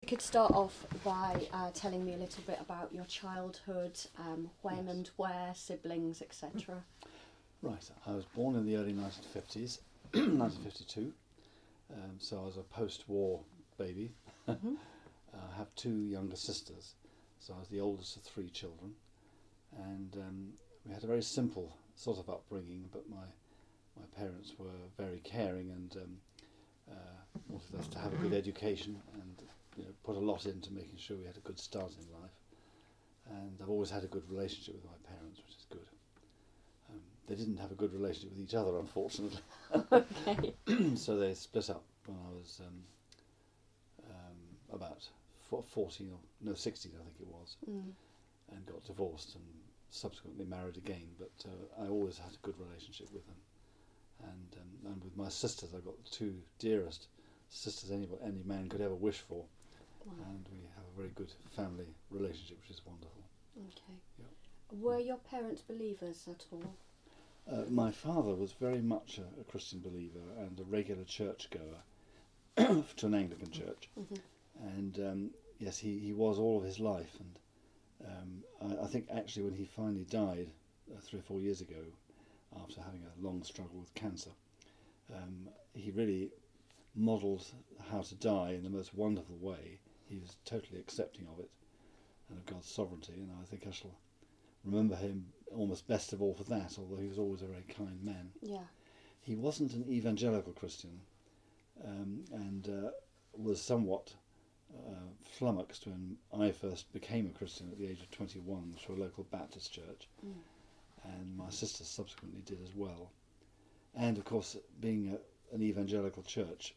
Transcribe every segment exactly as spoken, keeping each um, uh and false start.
could start off by uh, telling me a little bit about your childhood, um, when Yes. and where, siblings, et cetera. Right, I was born in the early nineteen fifties, nineteen fifty-two, um, so I was a post-war baby. Mm-hmm. I have two younger sisters, so I was the oldest of three children, and um, we had a very simple sort of upbringing, but my my parents were very caring and um, uh, wanted us to have a good education and you know, put a lot into making sure we had a good start in life. And I've always had a good relationship with my parents, which is good. Um, they didn't have a good relationship with each other, unfortunately. Okay. So they split up when I was um, um, about fo- fourteen, or no, sixteen I think it was, Mm. and got divorced and subsequently married again. But uh, I always had a good relationship with them. And um, and with my sisters, I got the two dearest sisters any any man could ever wish for, Wow. and we have a very good family relationship, which is wonderful. Okay. Yeah. Were your parents believers at all? Uh, my father was very much a, a Christian believer and a regular churchgoer to an Anglican church, Mm-hmm. and um, yes, he, he was all of his life. And um, I, I think actually when he finally died uh, three or four years ago, after having a long struggle with cancer, um, he really modelled how to die in the most wonderful way. He was totally accepting of it and of God's sovereignty, and I think I shall remember him almost best of all for that, although he was always a very kind man. Yeah. He wasn't an evangelical Christian, um, and uh, was somewhat uh, flummoxed when I first became a Christian at the age of twenty-one through a local Baptist church. Mm. And my sisters subsequently did as well. And of course, being a, an evangelical church,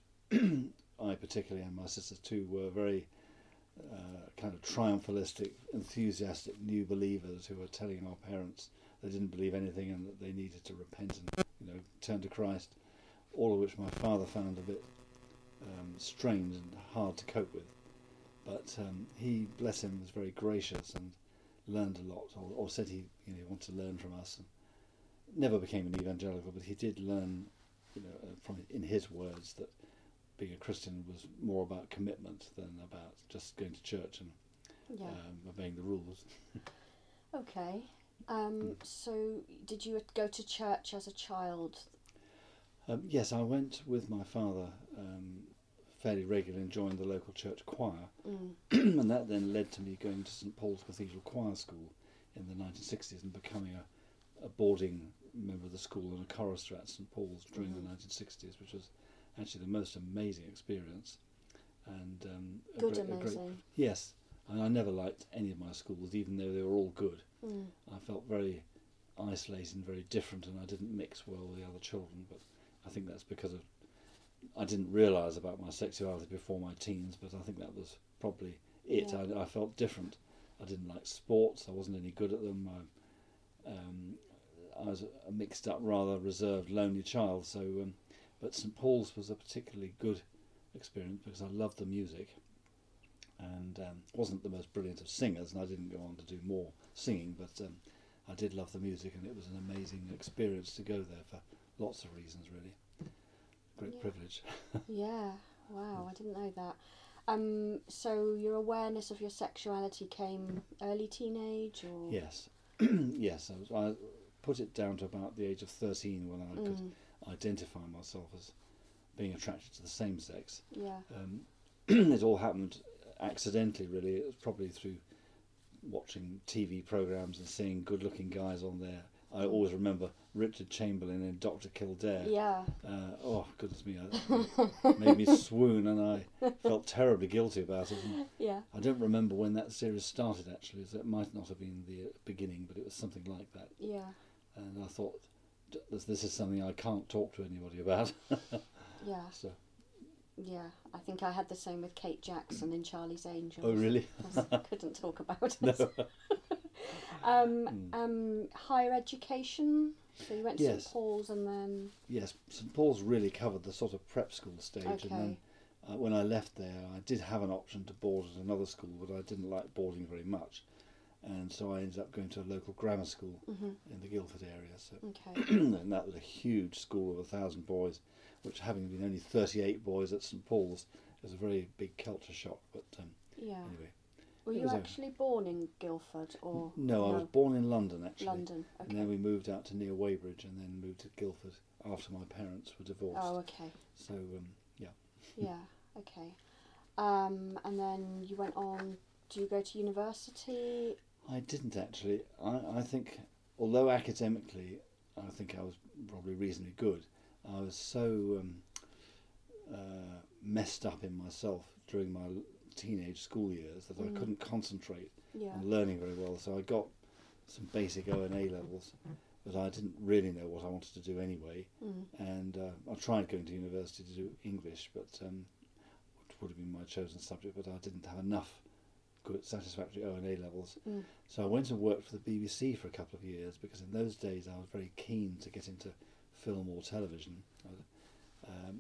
I particularly and my sisters too were very uh, kind of triumphalistic, enthusiastic new believers who were telling our parents they didn't believe anything and that they needed to repent and you know turn to Christ. All of which my father found a bit um, strange and hard to cope with. But um, he, bless him, was very gracious and learned a lot, or, or said he you know wanted to learn from us, and never became an evangelical, but he did learn, you know, uh, from in his words that being a Christian was more about commitment than about just going to church and Yeah. um, obeying the rules. Okay. Um, so, did you go to church as a child? Um, yes, I went with my father um, fairly regularly and joined the local church choir, Mm. and that then led to me going to St Paul's Cathedral Choir School in the nineteen sixties and becoming a, a boarding member of the school and a chorister at St Paul's during Mhm. the nineteen sixties, which was actually the most amazing experience. And um, a Good, great- a great- amazing. yes, and I never liked any of my schools, even though they were all good. Mm. I felt very isolated and very different, and I didn't mix well with the other children. But I think that's because of I didn't realise about my sexuality before my teens, but I think that was probably it. Yeah. I, I felt different. I didn't like sports. I wasn't any good at them. I, um, I was a mixed up, rather reserved, lonely child. So, um, but St Paul's was a particularly good experience because I loved the music, and um, wasn't the most brilliant of singers, and I didn't go on to do more singing, but um, I did love the music, and it was an amazing experience to go there for lots of reasons, really. Great Yeah. privilege. Yeah. Wow, I didn't know that. Um, so your awareness of your sexuality came early teenage, or? Yes, yes. I, was, I put it down to about the age of thirteen when I could Mm. identify myself as being attracted to the same sex. Yeah. Um, it all happened accidentally, really. It was probably through watching T V programs and seeing good-looking guys on there. I always remember Richard Chamberlain in Doctor Kildare. Yeah. Uh, oh, goodness me, it made me swoon, and I felt terribly guilty about it. And Yeah. I don't remember when that series started, actually, so it might not have been the uh, beginning, but it was something like that. Yeah. And I thought, "D- this, this is something I can't talk to anybody about. Yeah. So, Yeah. I think I had the same with Kate Jackson in Charlie's Angels. oh, really? 'Cause I couldn't talk about it. No. Um, Mm. um, higher education. So you went to Yes. St Paul's and then. Yes, St Paul's really covered the sort of prep school stage, Okay. and then uh, when I left there, I did have an option to board at another school, but I didn't like boarding very much, and so I ended up going to a local grammar school Hmm. in the Guildford area. So, Okay. and that was a huge school of a thousand boys, which, having been only thirty-eight boys at St Paul's, was a very big culture shock. But um, Yeah. Anyway. Were it you was a- actually born in Guildford or No, I was born in London actually. London? And Okay. then we moved out to near Weybridge and then moved to Guildford after my parents were divorced. Oh, okay. So, um, yeah. Yeah. Okay. Um, and then you went on. Do you go to university? I didn't actually. I, I think, although academically I think I was probably reasonably good, I was so um, uh, messed up in myself during my teenage school years that Mm. I couldn't concentrate Yeah. on learning very well. So I got some basic O and A levels, but I didn't really know what I wanted to do anyway. Mm. And uh, I tried going to university to do English, but um, which would have been my chosen subject, but I didn't have enough good satisfactory O and A levels. Mm. So I went and worked for the B B C for a couple of years because in those days I was very keen to get into film or television. Um,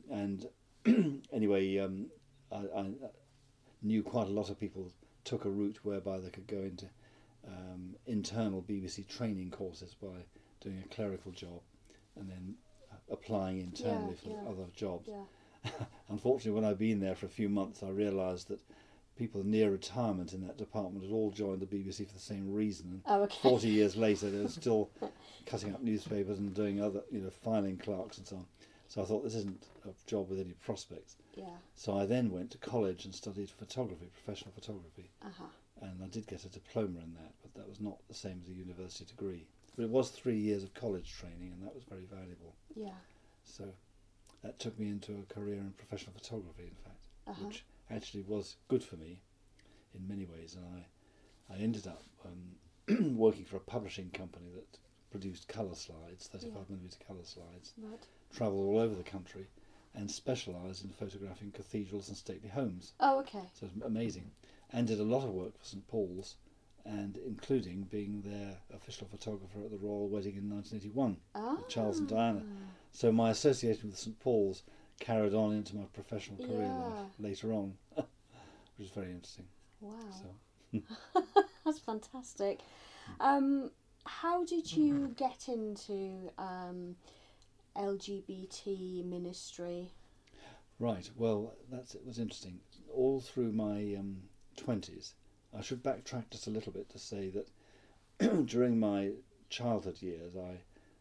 and anyway, um, I, I knew quite a lot of people took a route whereby they could go into um, internal B B C training courses by doing a clerical job and then applying internally Yeah, for yeah. other jobs. Yeah. Unfortunately, when I'd been there for a few months, I realised that people near retirement in that department had all joined the B B C for the same reason. Oh, okay. Forty years later, they were still cutting up newspapers and doing other, you know, filing clerks and so on. So I thought this isn't a job with any prospects. Yeah. So I then went to college and studied photography, professional photography, Uh huh. and I did get a diploma in that, but that was not the same as a university degree. But it was three years of college training, and that was very valuable. Yeah. So that took me into a career in professional photography, in fact, Uh-huh. which actually was good for me in many ways. And I, I ended up um, working for a publishing company that produced colour slides, thirty-five millimeter colour slides, Right. travelled all over the country, and specialised in photographing cathedrals and stately homes. Oh, okay. So it was amazing. And did a lot of work for St Paul's, and including being their official photographer at the royal wedding in nineteen eighty-one. Ah. Charles and Diana. So my association with St Paul's carried on into my professional career Yeah. life later on, which was very interesting. Wow. So That's fantastic. Um, how did you get into um, L G B T ministry? right, well, that's it was interesting. All through my um, twenties, I should backtrack just a little bit to say that during my childhood years, I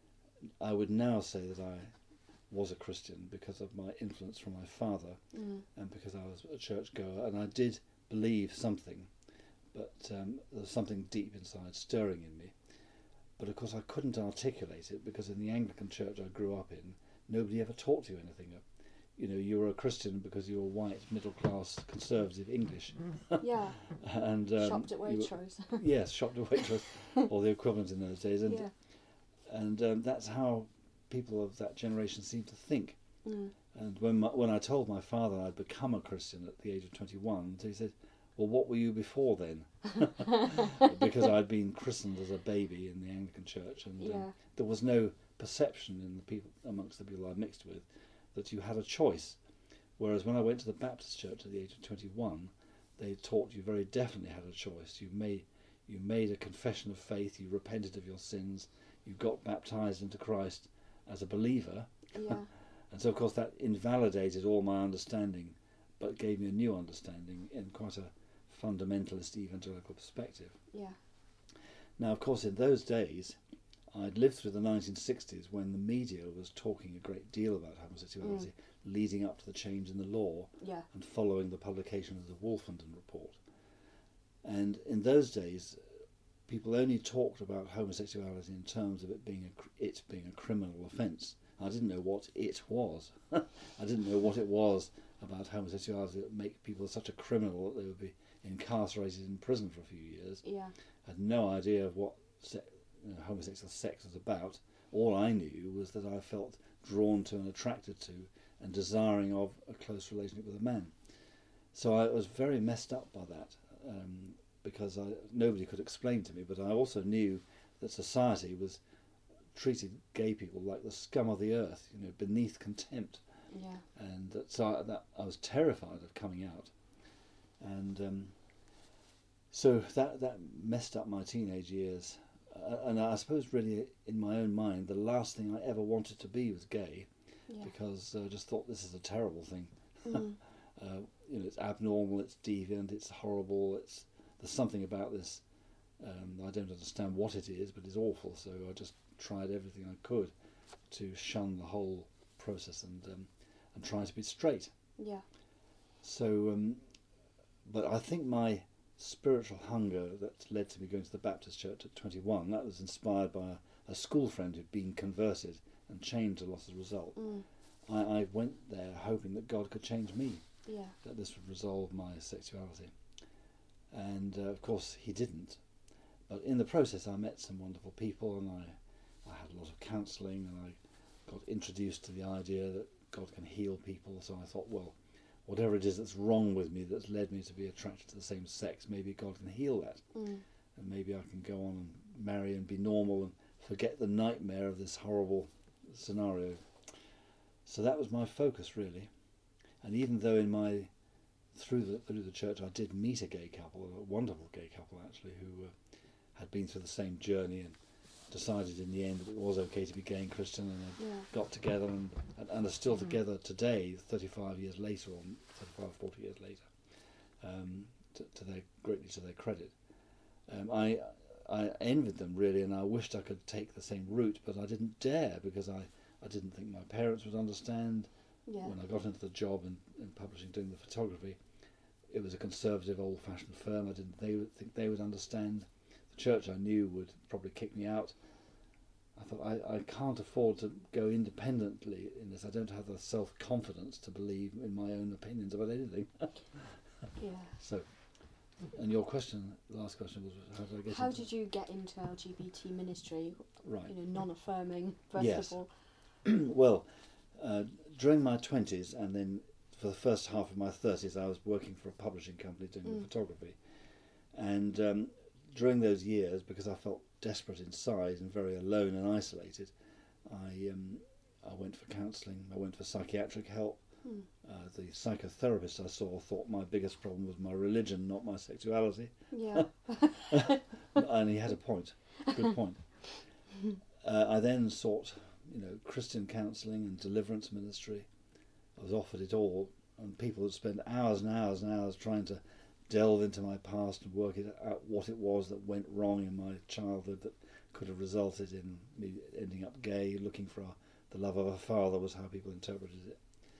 I would now say that I was a Christian because of my influence from my father Mm. and because I was a churchgoer, and I did believe something, but um, there was something deep inside stirring in me. But of course I couldn't articulate it because in the Anglican church I grew up in, nobody ever taught you anything. You know, you were a Christian because you were white, middle-class, conservative English. Yeah. and um, Shopped at you were- Waitrose. Yes, shopped at Waitrose, or the equivalent in those days. And, Yeah. and um, that's how people of that generation seemed to think. Mm. And when my, when I told my father I'd become a Christian at the age of twenty-one, he said, "Well, what were you before then?" Because I'd been christened as a baby in the Anglican Church, and Yeah. um, there was no perception in the people amongst the people I mixed with that you had a choice. Whereas when I went to the Baptist Church at the age of twenty-one, they taught you very definitely had a choice. You made you made a confession of faith. You repented of your sins. You got baptized into Christ as a believer. Yeah. And so, of course, that invalidated all my understanding, but gave me a new understanding in quite a fundamentalist evangelical perspective. Yeah. Now, of course, in those days, I'd lived through the nineteen sixties when the media was talking a great deal about homosexuality, Mm. leading up to the change in the law Yeah. and following the publication of the Wolfenden Report. And in those days, people only talked about homosexuality in terms of it being a, cr- it being a criminal offence. I didn't know what it was. I didn't know what it was about homosexuality that make people such a criminal that they would be incarcerated in prison for a few years. Yeah. I had no idea of what se- you know, homosexual sex was about. All I knew was that I felt drawn to and attracted to and desiring of a close relationship with a man. So I was very messed up by that um, because I, nobody could explain to me, but I also knew that society was treated gay people like the scum of the earth, you know, beneath contempt. Yeah. And that, so I, that I was terrified of coming out. And um, so that, that messed up my teenage years. Uh, and I suppose really in my own mind, the last thing I ever wanted to be was gay, Yeah. because I just thought this is a terrible thing. Mm. Uh, you know, it's abnormal, it's deviant, it's horrible. It's there's something about this. Um, I don't understand what it is, but it's awful. So I just tried everything I could to shun the whole process and um, and try to be straight. Yeah. So, um, but I think my spiritual hunger that led to me going to the Baptist church at twenty-one, that was inspired by a, a school friend who'd been converted and changed a lot as a result. Mm. I, I went there hoping that God could change me, Yeah. that this would resolve my sexuality. And uh, of course he didn't. But in the process I met some wonderful people, and I, I had a lot of counselling, and I got introduced to the idea that God can heal people. So I thought, well, whatever it is that's wrong with me that's led me to be attracted to the same sex, maybe God can heal that. Mm. And maybe I can go on and marry and be normal and forget the nightmare of this horrible scenario. So that was my focus, really. And even though in my through the through the church I did meet a gay couple, a wonderful gay couple actually, who uh, had been through the same journey and decided in the end that it was okay to be gay and Christian, and they Yeah. got together and, and, and are still Mhm. together today, thirty-five years later, or thirty-five, forty years later, um, to, to their greatly to their credit. Um, I I envied them really, and I wished I could take the same route, but I didn't dare because I, I didn't think my parents would understand. Yeah. When I got into the job in, in publishing, doing the photography, it was a conservative, old-fashioned firm. I didn't they would think they would understand. The church I knew would probably kick me out. I thought I, I can't afford to go independently in this. I don't have the self-confidence to believe in my own opinions about anything. Yeah. So, and your question, the last question was, how did I get How into did you get into L G B T ministry? Right. You know, non-affirming first Yes. of all. Well, uh, during my twenties and then for the first half of my thirties, I was working for a publishing company doing Mm. the photography. And um, during those years, because I felt desperate inside and very alone and isolated, I um, I went for counselling, I went for psychiatric help. Mm. Uh, the psychotherapist I saw thought my biggest problem was my religion, not my sexuality. Yeah. And he had a point, good point. Uh, I then sought, you know, Christian counselling and deliverance ministry. I was offered it all, and people would spend hours and hours and hours trying to delve into my past and work it out what it was that went wrong in my childhood that could have resulted in me ending up gay. Looking for a, the love of a father was how people interpreted it.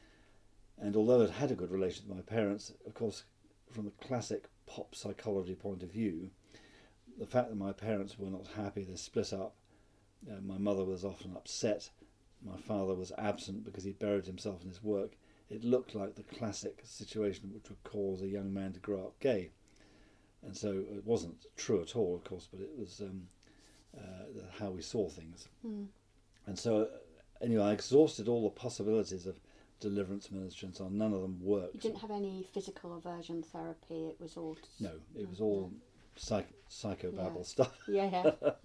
And although I'd had a good relationship with my parents, of course, from the classic pop psychology point of view, the fact that my parents were not happy, they split up. Uh, my mother was often upset. My father was absent because he buried himself in his work. It looked like the classic situation which would cause a young man to grow up gay. And so it wasn't true at all, of course, but it was um, uh, how we saw things. Mm. And so, uh, anyway, I exhausted all the possibilities of deliverance ministry, and so none of them worked. You didn't have any physical aversion therapy. It was all. Just, No, it was all psych psychobabble Yeah. stuff. Yeah. Yeah.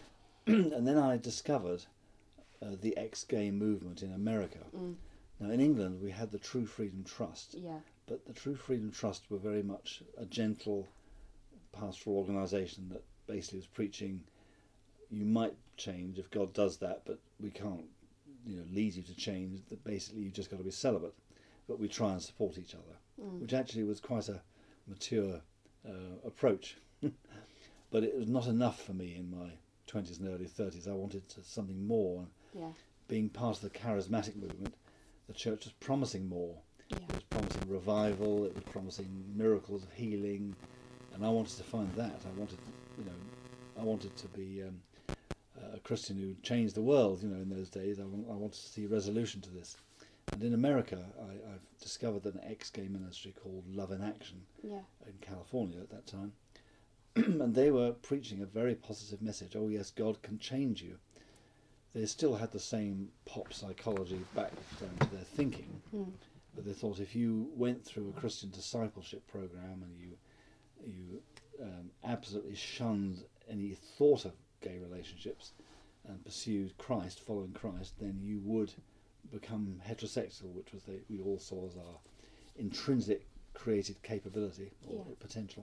And then I discovered uh, the ex-gay movement in America. Mm. Now, in England, we had the True Freedom Trust, Yeah. but the True Freedom Trust were very much a gentle pastoral organisation that basically was preaching, you might change if God does that, but we can't, you know, lead you to change. That basically you've just got to be celibate, but we try and support each other, Mm. which actually was quite a mature uh, approach. But it was not enough for me in my twenties and early thirties. I wanted to, something more. Yeah. Being part of the charismatic movement, the church was promising more. Yeah. It was promising revival, it was promising miracles of healing, and I wanted to find that. I wanted, you know, I wanted to be um, a Christian who changed the world. You know, in those days, I, want, I wanted to see resolution to this. And in America, I, I've discovered an ex-gay ministry called Love in Action Yeah. in California at that time, and they were preaching a very positive message. Oh yes, God can change you. They still had the same pop psychology background to their thinking, Mm. but they thought if you went through a Christian discipleship program and you you um, absolutely shunned any thought of gay relationships and pursued Christ, following Christ, then you would become heterosexual, which was they, we all saw as our intrinsic creative capability or Yeah. potential.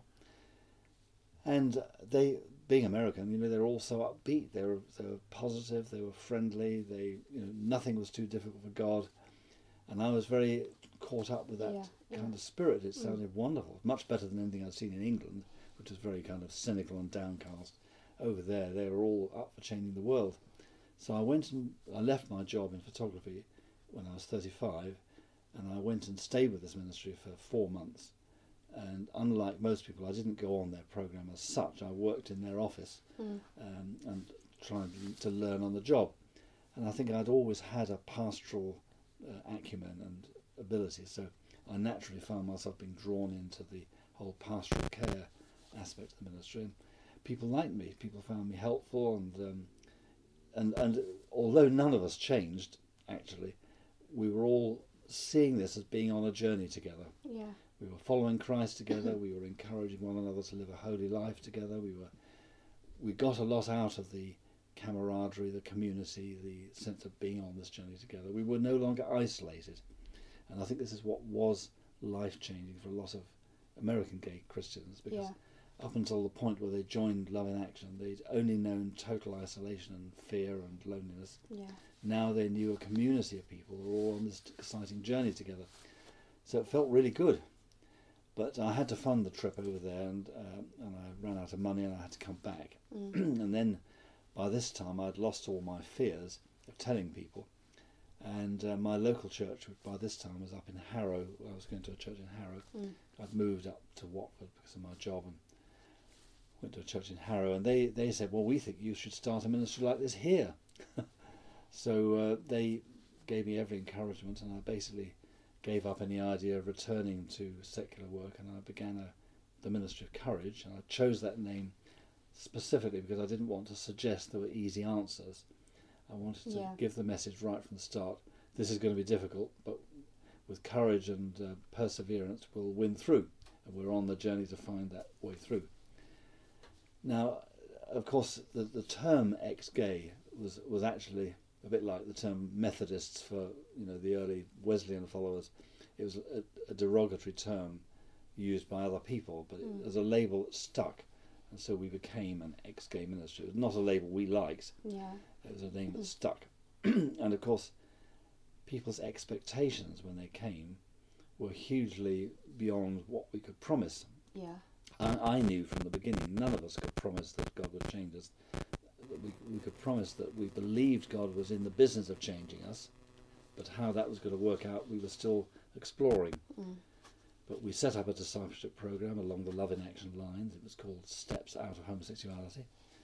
And they, being American, you know, they were all so upbeat. They were they were positive. They were friendly. They, you know, nothing was too difficult for God. And I was very caught up with that Yeah, yeah. kind of spirit. It Mm. sounded wonderful, much better than anything I'd seen in England, which was very kind of cynical and downcast. Over there, they were all up for changing the world. So I went and I left my job in photography when I was thirty-five, and I went and stayed with this ministry for four months. And unlike most people, I didn't go on their program as such. I worked in their office Mm. um, and trying to learn on the job. And I think I'd always had a pastoral uh, acumen and ability, so I naturally found myself being drawn into the whole pastoral care aspect of the ministry. And people liked me. People found me helpful, and um, and and although none of us changed, actually, we were all seeing this as being on a journey together. Yeah. We were following Christ together. We were encouraging one another to live a holy life together. We were we got a lot out of the camaraderie, the community, the sense of being on this journey together. We were no longer isolated, and I think this is what was life-changing for a lot of American gay Christians, because Yeah. up until the point where they joined Love in Action, they'd only known total isolation and fear and loneliness. Yeah. Now they knew a community of people who were all on this exciting journey together. So it felt really good. But I had to fund the trip over there, and uh, and I ran out of money, and I had to come back. Mm. And then by this time I'd lost all my fears of telling people. And uh, my local church, which by this time was up in Harrow, I was going to a church in Harrow. Mm. I'd moved up to Watford because of my job, and went to a church in Harrow, and they, they said, well, we think you should start a ministry like this here. So uh, they gave me every encouragement, and I basically gave up any idea of returning to secular work, and I began a, the Ministry of Courage, and I chose that name specifically because I didn't want to suggest there were easy answers. I wanted to Yeah. give the message right from the start. This is going to be difficult, but with courage and uh, perseverance we'll win through, and we're on the journey to find that way through. Now, of course, the, the term ex-gay was was actually a bit like the term Methodists for, you know, the early Wesleyan followers. It was a, a derogatory term used by other people, but Mm. it was a label that stuck, and so we became an ex-gay ministry. It was not a label we liked. Yeah. It was a name that stuck. And of course, people's expectations when they came were hugely beyond what we could promise. Yeah. I, I knew from the beginning none of us could promise that God would change us. We, we could promise that we believed God was in the business of changing us, but how that was going to work out we were still exploring. Mm. But we set up a discipleship program along the Love in Action lines. It was called Steps Out of Homosexuality.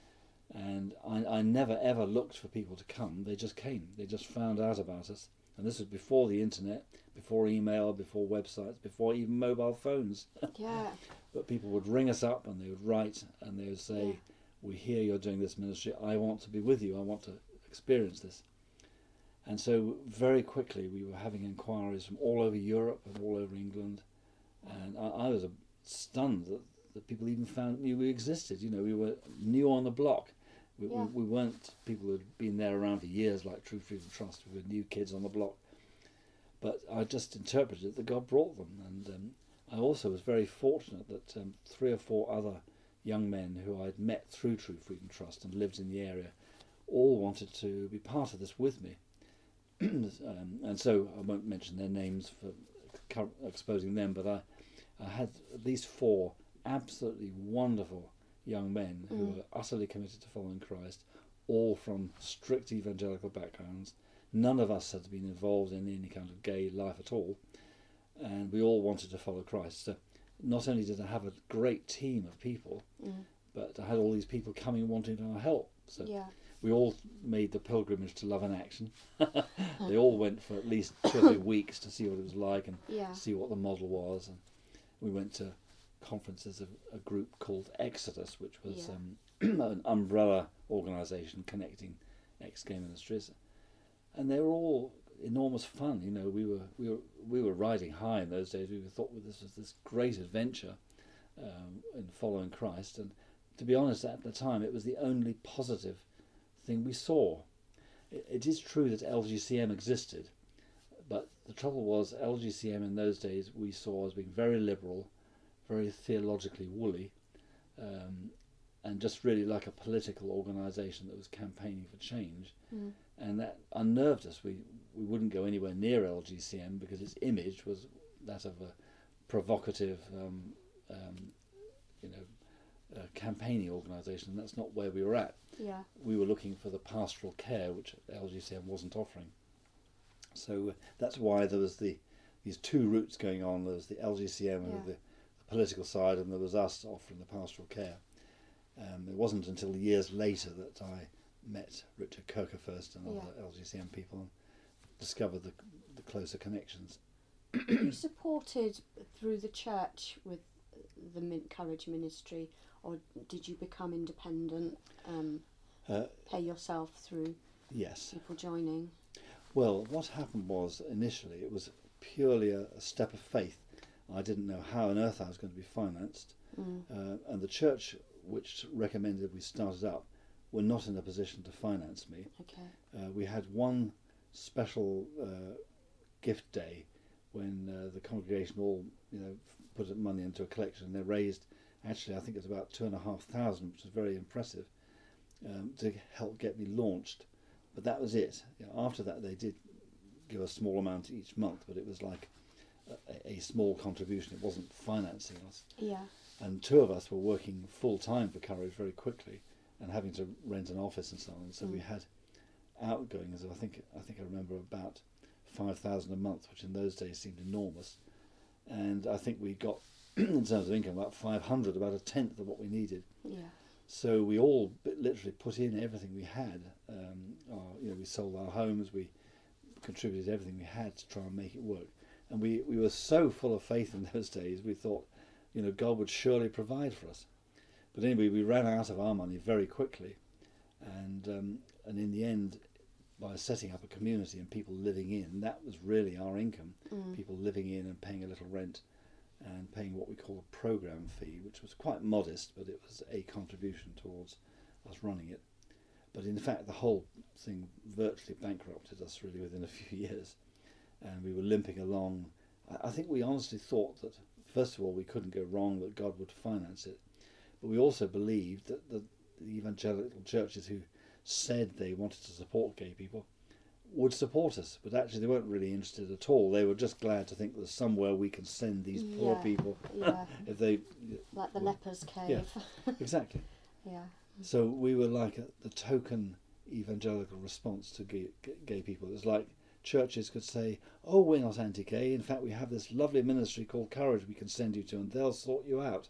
And I, I never ever looked for people to come. They just came. They just found out about us. And this was before the internet, before email, before websites, before even mobile phones. Yeah. But people would ring us up and they would write and they would say, Yeah. we hear you're doing this ministry. I want to be with you. I want to experience this. And so very quickly we were having inquiries from all over Europe and all over England. And I, I was uh, stunned that, that people even found knew we existed. You know, we were new on the block. We, Yeah. we, we weren't people who had been there around for years like True Freedom Trust. We were new kids on the block. But I just interpreted it that God brought them. And um, I also was very fortunate that um, three or four other young men who I'd met through True Freedom Trust and lived in the area all wanted to be part of this with me. um, and so I won't mention their names for co- exposing them, but I, I had at least four absolutely wonderful young men who Mm. were utterly committed to following Christ, all from strict evangelical backgrounds. None of us had been involved in any kind of gay life at all, and we all wanted to follow Christ. So not only did I have a great team of people, Mm. but I had all these people coming wanting our help. So Yeah. we all made the pilgrimage to Love in Action. They all went for at least two or three weeks to see what it was like and Yeah. see what the model was. And we went to conferences of a group called Exodus, which was Yeah. um, an umbrella organisation connecting ex-gay ministries, and they were all enormous fun. You know, we were we were we were riding high in those days. We thought well, this was this great adventure um, in following Christ, and to be honest, at the time it was the only positive thing we saw. It, it is true that L G C M existed, but the trouble was L G C M in those days we saw as being very liberal, very theologically woolly, um, and just really like a political organisation that was campaigning for change. Mm. and that unnerved us. We we wouldn't go anywhere near L G C M because its image was that of a provocative, um, um, you know, uh, campaigning organisation, and that's not where we were at. Yeah. We were looking for the pastoral care which L G C M wasn't offering. So uh, that's why there was the these two routes going on. There was the L G C M Yeah. and the, the political side, and there was us offering the pastoral care. Um, it wasn't until years later that I met Richard Kirkerfirst and other Yeah. L G C M people and discovered the, the closer connections. You supported through the church with the Min- Courage Ministry, or did you become independent, um, Uh, pay yourself through yes. people joining? Well, what happened was initially it was purely a, a step of faith. I didn't know how on earth I was going to be financed, Mm. uh, and the church which recommended we started up were not in a position to finance me. Okay. Uh, we had one special uh, gift day when uh, the congregation all, you know, put money into a collection. They raised, actually, I think it was about two and a half thousand, which was very impressive, um, to help get me launched. But that was it. You know, after that, they did give a small amount each month, but it was like a, a small contribution. It wasn't financing us. Yeah. And two of us were working full time for Courage very quickly, and having to rent an office and so on. So Mm. we had outgoings of I think I think I remember about five thousand a month, which in those days seemed enormous. And I think we got in terms of income about five hundred, about a tenth of what we needed. Yeah. So we all bi- literally put in everything we had. Um, our, you know, we sold our homes, we contributed everything we had to try and make it work. And we, we were so full of faith in those days, we thought, you know, God would surely provide for us. But anyway, we ran out of our money very quickly. And, um, and in the end, by setting up a community and people living in, that was really our income. Mm. People living in and paying a little rent and paying what we call a program fee, which was quite modest, but it was a contribution towards us running it. But in fact, the whole thing virtually bankrupted us really within a few years, and we were limping along. I I think we honestly thought that, first of all, we couldn't go wrong, that God would finance it, but we also believed that the, the evangelical churches who said they wanted to support gay people would support us, but actually they weren't really interested at all. They were just glad to think there's somewhere we can send these poor Yeah, people Yeah. if they. Like the Well, leper's cave. Exactly. Yeah. So we were like a, the token evangelical response to gay, gay people. It was like churches could say, "Oh, we're not anti-gay. In fact, we have this lovely ministry called Courage we can send you to, and they'll sort you out."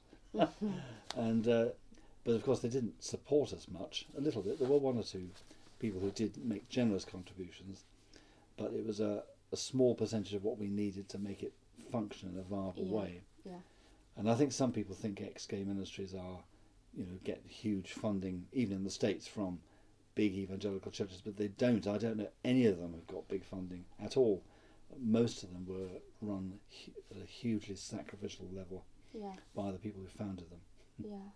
and uh, but of course they didn't support us much. A little bit. There were one or two people who did make generous contributions, but it was a, a small percentage of what we needed to make it function in a viable Yeah, way. yeah. And I think some people think ex-gay ministries are, you know, get huge funding, even in the States, from big evangelical churches, but they don't. I don't know any of them have got big funding at all. Most of them were run hu- at a hugely sacrificial level Yeah. by the people who founded them. Yeah.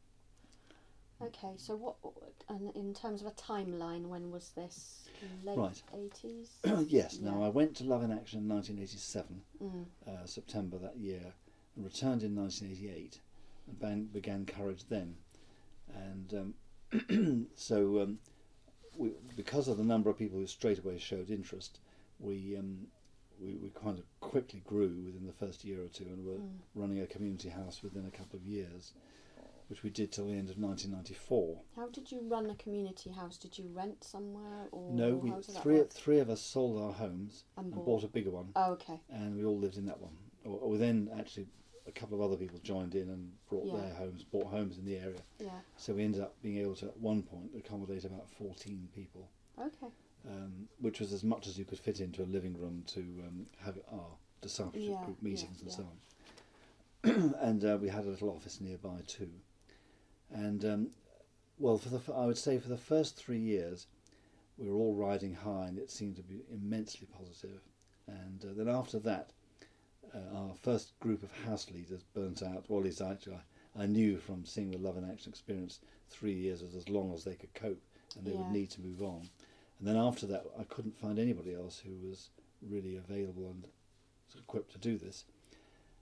Okay, so what, and in terms of a timeline, when was this? Late Right. eighties? Yes, now Yeah. I went to Love in Action in nineteen eighty-seven, Mm. uh, September that year, and returned in nineteen eighty-eight, and ban- began Courage then. And um, so, um, we, because of the number of people who straight away showed interest, we, um, we we kind of quickly grew within the first year or two, and were Mm. running a community house within a couple of years, which we did till the end of nineteen ninety-four. How did you run a community house? Did you rent somewhere, or No, we how did that three work? three of us sold our homes And and bought. bought a bigger one, Oh, okay. and we all lived in that one. Or, or then actually a couple of other people joined in and brought Yeah. their homes, bought homes in the area. Yeah. So we ended up being able to at one point accommodate about fourteen people, Okay. um, which was as much as you could fit into a living room to um, have our discipleship Yeah, group yeah, meetings and yeah. so on. and uh, we had a little office nearby too. And um, well, for the f- I would say for the first three years, we were all riding high, and it seemed to be immensely positive. And uh, then after that, uh, our first group of house leaders burnt out. Well, at least actually, I, I knew from seeing the Love in Action experience, three years was as long as they could cope, and they Yeah. would need to move on. And then after that, I couldn't find anybody else who was really available and equipped to do this.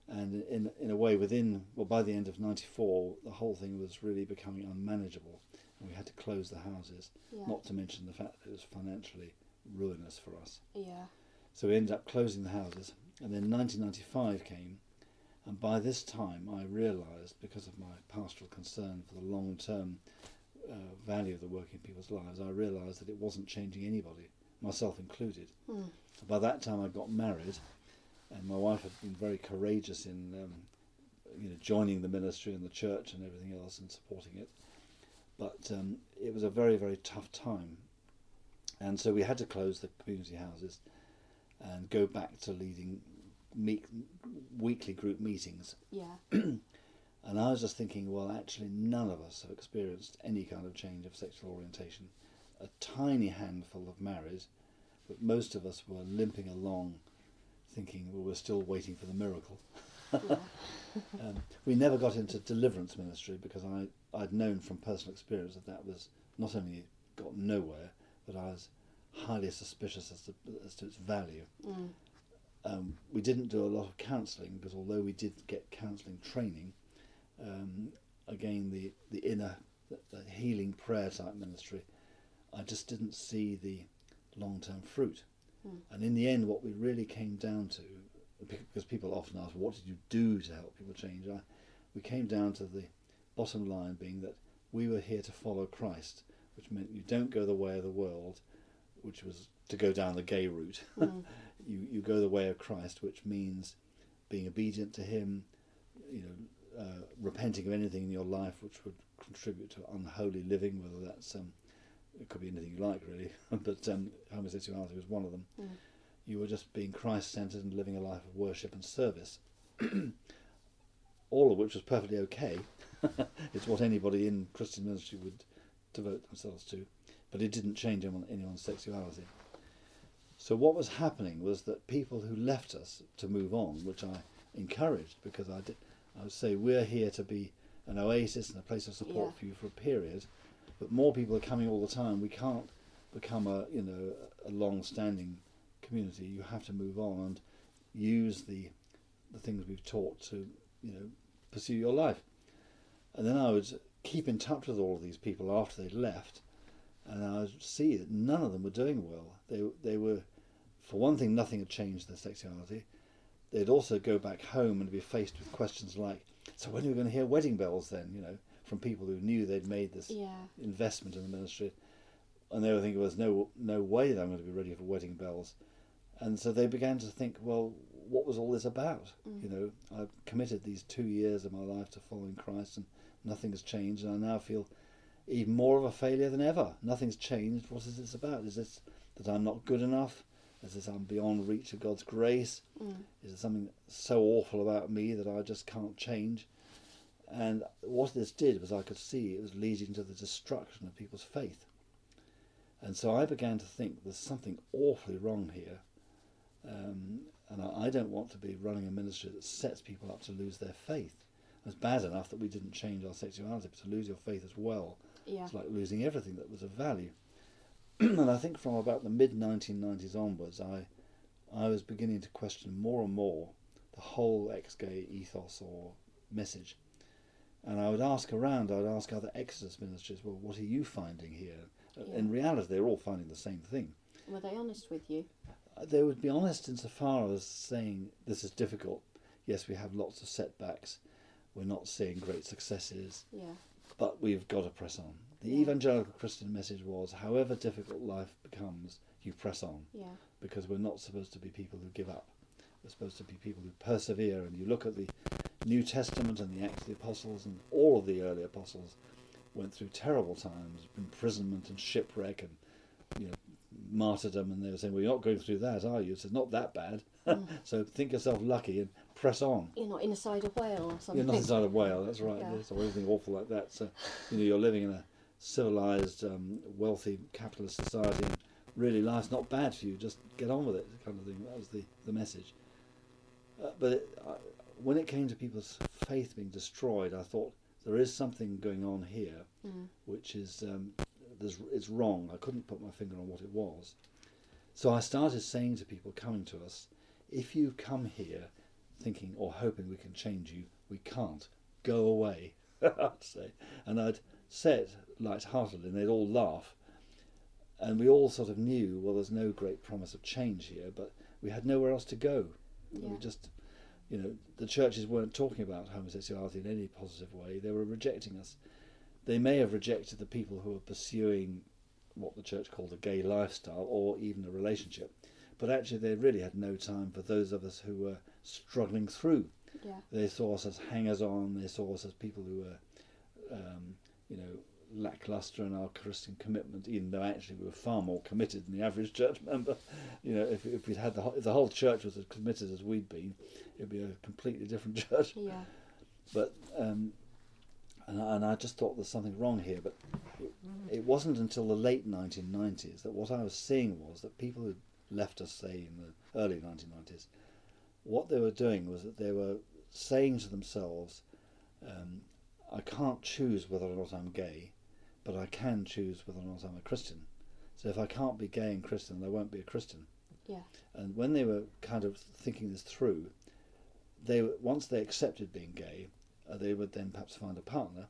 And in in a way, within well, by the end of ninety-four, the whole thing was really becoming unmanageable, and we had to close the houses. Yeah. Not to mention the fact that it was financially ruinous for us. Yeah. So we ended up closing the houses, and then nineteen ninety-five came, and by this time I realised, because of my pastoral concern for the long-term uh, value of the work in people's lives, I realised that it wasn't changing anybody, myself included. Mm. By that time I got married, and my wife had been very courageous in um, you know, joining the ministry and the church and everything else and supporting it. But um, it was a very, very tough time. And so we had to close the community houses and go back to leading meet, weekly group meetings. Yeah. And I was just thinking, well, actually none of us have experienced any kind of change of sexual orientation. A tiny handful have married, but most of us were limping along thinking, well, we're still waiting for the miracle. Yeah. um, we never got into deliverance ministry because I, I'd known from personal experience that that was not only got nowhere, but I was highly suspicious as to, as to its value. Mm. Um, we didn't do a lot of counselling because although we did get counselling training, um, again, the, the inner the, the healing prayer type ministry, I just didn't see the long-term fruit. Mm. And in the end, what we really came down to, because people often ask, what did you do to help people change? I, we came down to the bottom line being that we were here to follow Christ, which meant you don't go the way of the world, which was to go down the gay route. Mm. you you go the way of Christ, which means being obedient to Him, you know, uh, repenting of anything in your life which would contribute to unholy living, whether that's um, it could be anything you like, really, but um, homosexuality was one of them. Mm. You were just being Christ-centred and living a life of worship and service, all of which was perfectly okay. It's what anybody in Christian ministry would devote themselves to, but it didn't change anyone, anyone's sexuality. So what was happening was that people who left us to move on, which I encouraged, because I did, I would say we're here to be an oasis and a place of support Yeah. for you for a period, but more people are coming all the time. We can't become a you know a long-standing community. You have to move on and use the the things we've taught to you know pursue your life. And then I would keep in touch with all of these people after they'd left, and I would see that none of them were doing well. They they were, for one thing, nothing had changed their sexuality. They'd also go back home and be faced with questions like, so when are we going to hear wedding bells then, you know, from people who knew they'd made this Yeah. investment in the ministry. And they were thinking, well, there's no, no way that I'm going to be ready for wedding bells. And so they began to think, well, what was all this about? Mm. You know, I've committed these two years of my life to following Christ and nothing has changed, and I now feel even more of a failure than ever. Nothing's changed. What is this about? Is this that I'm not good enough? Is this I'm beyond reach of God's grace? Mm. Is there something so awful about me that I just can't change? And what this did was I could see it was leading to the destruction of people's faith. And so I began to think there's something awfully wrong here. Um, and I, I don't want to be running a ministry that sets people up to lose their faith. It's bad enough that we didn't change our sexuality, but to lose your faith as well, Yeah. it's like losing everything that was of value. And I think from about the mid nineteen nineties onwards, I I was beginning to question more and more the whole ex-gay ethos or message. And I would ask around, I would ask other Exodus ministries, well, what are you finding here? Yeah. In reality, they're all finding the same thing. Were they honest with you? They would be honest insofar as saying, this is difficult. Yes, we have lots of setbacks. We're not seeing great successes, Yeah. but we've got to press on. The Yeah. evangelical Christian message was, however difficult life becomes, you press on, Yeah. because we're not supposed to be people who give up. We're supposed to be people who persevere. And you look at the New Testament and the Acts of the Apostles, and all of the early apostles went through terrible times, imprisonment and shipwreck and you know martyrdom, and they were saying, well, you're not going through that, are you? So it's not that bad. Mm. So think yourself lucky and press on. You're not inside a whale or something. You're not inside a whale, that's right. Yeah. Yes, or anything awful like that. So you know you're living in a civilized, um, wealthy, capitalist society, and really life's not bad for you. Just get on with it, kind of thing. That was the the message. Uh, but it, uh, when it came to people's faith being destroyed, I thought there is something going on here, Mm. which is um, there's, it's wrong. I couldn't put my finger on what it was. So I started saying to people coming to us, if you come here, thinking or hoping we can change you. We can't. Go away, I'd say. And I'd say it light-heartedly, and they'd all laugh. And we all sort of knew, well, there's no great promise of change here, but we had nowhere else to go. Yeah. We just, you know, the churches weren't talking about homosexuality in any positive way. They were rejecting us. They may have rejected the people who were pursuing what the church called a gay lifestyle or even a relationship, but actually they really had no time for those of us who were struggling through. Yeah. They saw us as hangers-on. They saw us as people who were, um, you know, lackluster in our Christian commitment, even though actually we were far more committed than the average church member. You know, if if we'd had the whole, if the whole church was as committed as we'd been, it'd be a completely different church. Yeah. But um, and I, and I just thought there's something wrong here. But it, it wasn't until the late nineteen nineties that what I was seeing was that people who left us, say, in the early nineteen nineties, what they were doing was that they were saying to themselves, um, I can't choose whether or not I'm gay, but I can choose whether or not I'm a Christian. So if I can't be gay and Christian, I won't be a Christian. Yeah. And when they were kind of thinking this through, they once they accepted being gay, uh, they would then perhaps find a partner,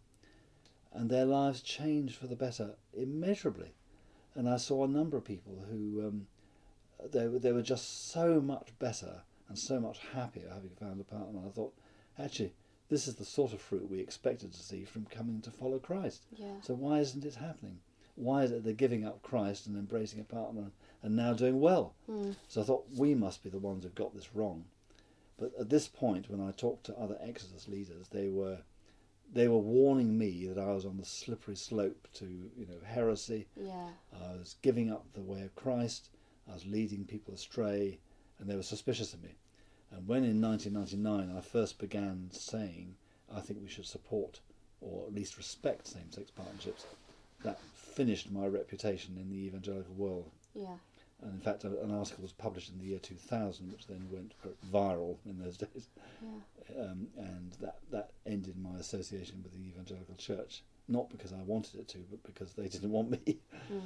and their lives changed for the better immeasurably. And I saw a number of people who um, they were they were just so much better and so much happier having found a partner. I thought, actually, this is the sort of fruit we expected to see from coming to follow Christ. Yeah. So why isn't it happening? Why is it they're giving up Christ and embracing a partner and now doing well? Mm. So I thought, we must be the ones who've got this wrong. But at this point, when I talked to other Exodus leaders, they were they were warning me that I was on the slippery slope to, you know, heresy. Yeah. I was giving up the way of Christ. I was leading people astray, and they were suspicious of me. And when in nineteen ninety-nine I first began saying I think we should support or at least respect same-sex partnerships, that finished my reputation in the evangelical world. Yeah. And in fact, an article was published in the year two thousand, which then went viral in those days. Yeah. Um, and that, that ended my association with the evangelical church, not because I wanted it to, but because they didn't want me.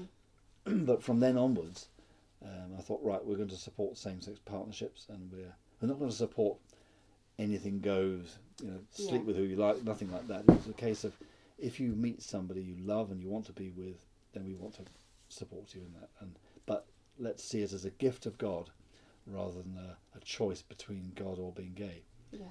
Mm. But from then onwards, um, I thought, right, we're going to support same-sex partnerships, and we're we're not going to support anything goes, you know, sleep Yeah. with who you like, nothing like that. It was a case of, if you meet somebody you love and you want to be with, then we want to support you in that. And but let's see it as a gift of God rather than a, a choice between God or being gay. Yeah.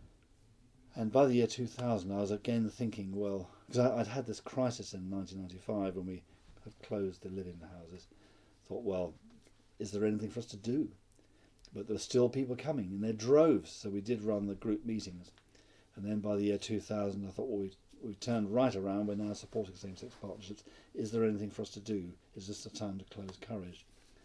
And by the year two thousand, I was again thinking, well, because I'd had this crisis in nineteen ninety-five when we had closed the live-in houses. Thought, well, is there anything for us to do? But there were still people coming in their droves, so we did run the group meetings. And then by the year two thousand, I thought, well, we've, we've turned right around. We're now supporting same-sex partnerships. Is there anything for us to do? Is this the time to close Courage?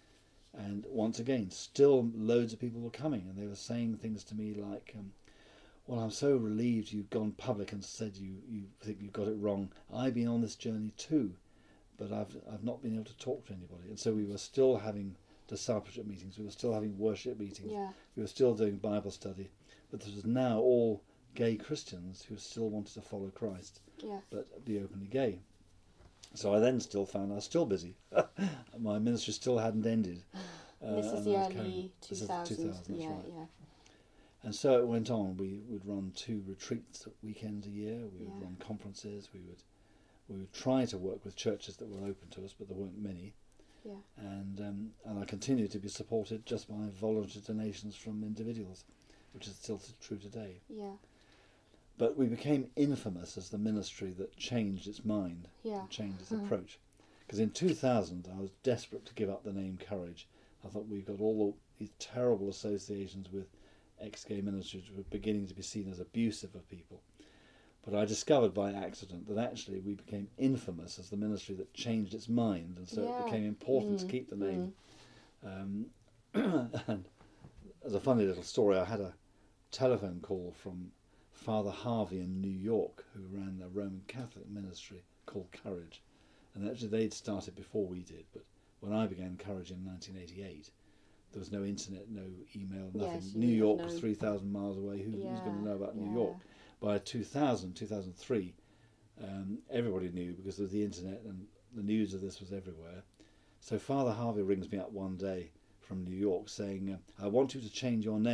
And once again, still loads of people were coming, and they were saying things to me like, um, well, I'm so relieved you've gone public and said you, you think you've got it wrong. I've been on this journey too, but I've I've not been able to talk to anybody. And so we were still having discipleship meetings, we were still having worship meetings, Yeah. we were still doing Bible study, but this was now all gay Christians who still wanted to follow Christ, Yeah. but be openly gay. So I then still found I was still busy. My ministry still hadn't ended. Uh, This is and the I was early carrying- two this is thousands. two thousand, that's Yeah, right. yeah. And so it went on. We would run two retreats at weekends a year. We would Yeah. run conferences. We would we would try to work with churches that were open to us, but there weren't many. Yeah. And um, and I continued to be supported just by voluntary donations from individuals, which is still true today. Yeah. But we became infamous as the ministry that changed its mind, Yeah. and changed its Mhm. approach. Because in two thousand, I was desperate to give up the name Courage. I thought we've got all these terrible associations with ex-gay ministries which were beginning to be seen as abusive of people. But I discovered by accident that actually we became infamous as the ministry that changed its mind, and so Yeah. it became important Mm, to keep the name. Um, and as a funny little story, I had a telephone call from Father Harvey in New York, who ran the Roman Catholic ministry called Courage. And actually they'd started before we did, but when I began Courage in nineteen eighty-eight, there was no internet, no email, nothing. Yes, you New would have York was known. three thousand miles away. Who, who's going to know about New yeah. York? By two thousand, two thousand three, um, everybody knew because of the internet, and the news of this was everywhere. So Father Harvey rings me up one day from New York saying, uh, I want you to change your name.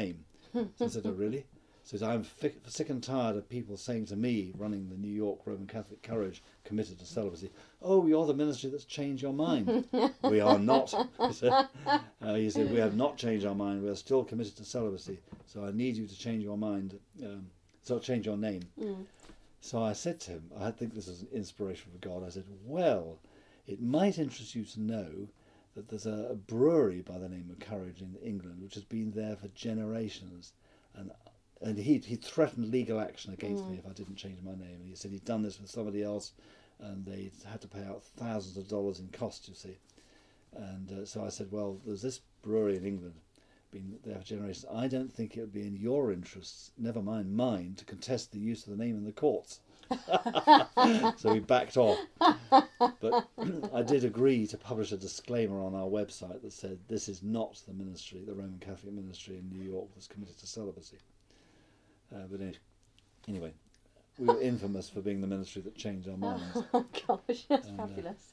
So I said, oh, really? So I'm fi- sick and tired of people saying to me, running the New York Roman Catholic Courage, committed to celibacy, oh, you're the ministry that's changed your mind. We are not. He said, uh, he said, we have not changed our mind. We are still committed to celibacy. So I need you to change your mind, um, so change your name. Mm. So I said to him, I think this is an inspiration from God, I said, well, it might interest you to know that there's a, a brewery by the name of Courage in England, which has been there for generations. And And he he threatened legal action against Mm. me if I didn't change my name. And he said he'd done this with somebody else, and they had to pay out thousands of dollars in costs, you see. And uh, so I said, well, there's this brewery in England, been there for generations. I don't think it would be in your interests, never mind mine, to contest the use of the name in the courts. So we backed off. But I did agree to publish a disclaimer on our website that said this is not the ministry, the Roman Catholic ministry in New York that's committed to celibacy. Uh, but anyway, anyway, we were infamous for being the ministry that changed our minds. Oh gosh, that's And, uh, fabulous.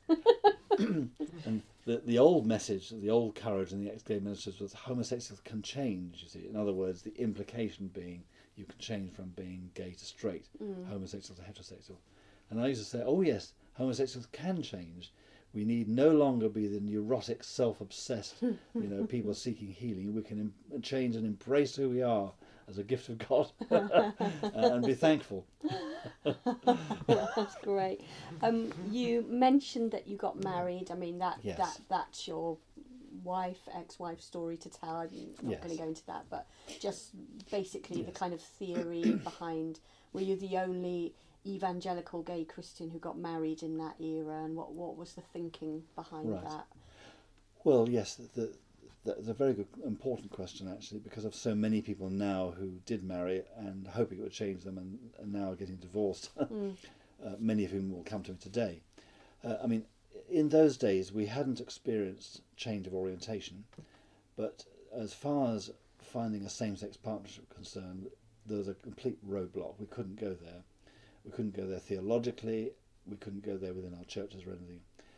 And the the old message, the old courage in the ex-gay ministers was homosexuals can change, you see. In other words, the implication being you can change from being gay to straight, Mm. homosexual to heterosexual. And I used to say, oh yes, homosexuals can change. We need no longer be the neurotic, self-obsessed, you know, people seeking healing. We can em- change and embrace who we are as a gift of God and be thankful. That's great. Um, you mentioned that you got married. I mean, that Yes. that that's your wife, ex-wife story to tell. I'm not Yes. going to go into that, but just basically the Yes. kind of theory behind. Were you the only evangelical gay Christian who got married in that era, and what what was the thinking behind Right. that? Well, yes, the, the, that's a very good, important question actually, because of so many people now who did marry and hoping it would change them and, and now are getting divorced, Mm. uh, many of whom will come to me today. Uh, I mean, in those days we hadn't experienced change of orientation, but as far as finding a same-sex partnership concerned, there was a complete roadblock. We couldn't go there. We couldn't go there theologically. We couldn't go there within our churches or anything.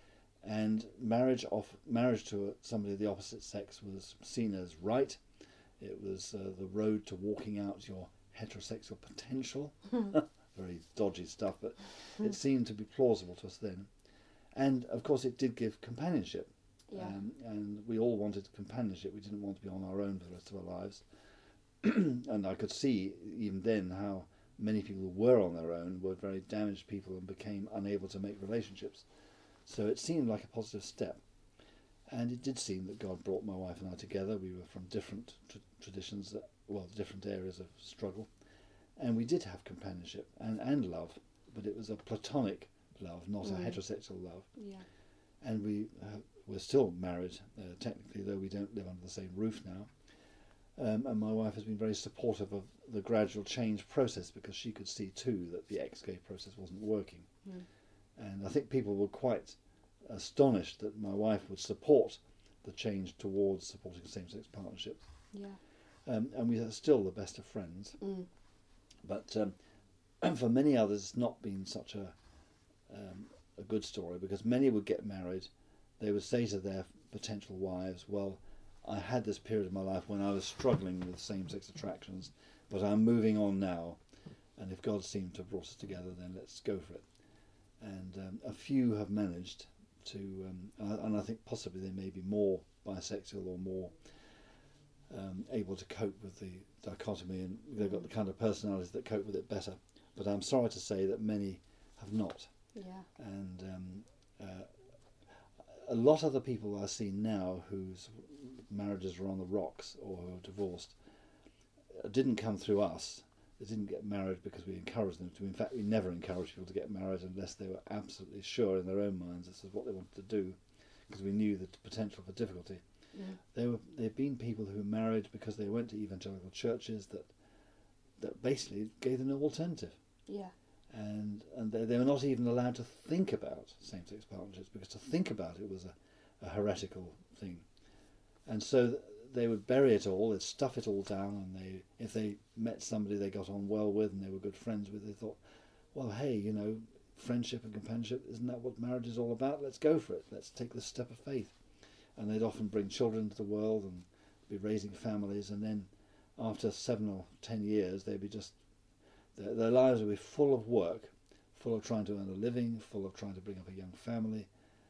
And marriage off marriage to somebody of the opposite sex was seen as right. It was uh, the road to walking out your heterosexual potential. Very dodgy stuff, but it seemed to be plausible to us then. And of course, it did give companionship. Yeah. Um, and we all wanted companionship. We didn't want to be on our own for the rest of our lives. And I could see even then how many people who were on their own were very damaged people and became unable to make relationships. So it seemed like a positive step. And it did seem that God brought my wife and I together. We were from different tr- traditions, that, well, different areas of struggle. And we did have companionship and, and love, but it was a platonic love, not Mm. a heterosexual love. Yeah. And we, uh, we're still married, uh, technically, though we don't live under the same roof now. Um, and my wife has been very supportive of the gradual change process because she could see too that the ex-gay process wasn't working. Mm. And I think people were quite astonished that my wife would support the change towards supporting same-sex partnerships. Yeah. Um, and we are still the best of friends. Mm. But um, and for many others, it's not been such a um, a good story because many would get married. They would say to their potential wives, well, I had this period of my life when I was struggling with same-sex attractions, but I'm moving on now, and if God seemed to have brought us together, then let's go for it. And um, a few have managed to, um, and, I, and I think possibly they may be more bisexual or more um, able to cope with the dichotomy, and they've got the kind of personalities that cope with it better. But I'm sorry to say that many have not. Yeah. And um, uh, a lot of the people I see now whose marriages are on the rocks or who are divorced uh, didn't come through us. They didn't get married because we encouraged them to. In fact, we never encouraged people to get married unless they were absolutely sure in their own minds this is what they wanted to do, because we knew the potential for difficulty. Mm. There were there have been people who married because they went to evangelical churches that that basically gave them no alternative. Yeah. And and they, they were not even allowed to think about same-sex partnerships because to think about it was a, a heretical thing. And so th- they would bury it all, they'd stuff it all down, and they if they met somebody they got on well with and they were good friends with, they thought, well, hey, you know, friendship and companionship, isn't that what marriage is all about? Let's go for it. Let's take this step of faith. And they'd often bring children into the world and be raising families, and then after seven or ten years, they'd be just, their, their lives would be full of work, full of trying to earn a living, full of trying to bring up a young family.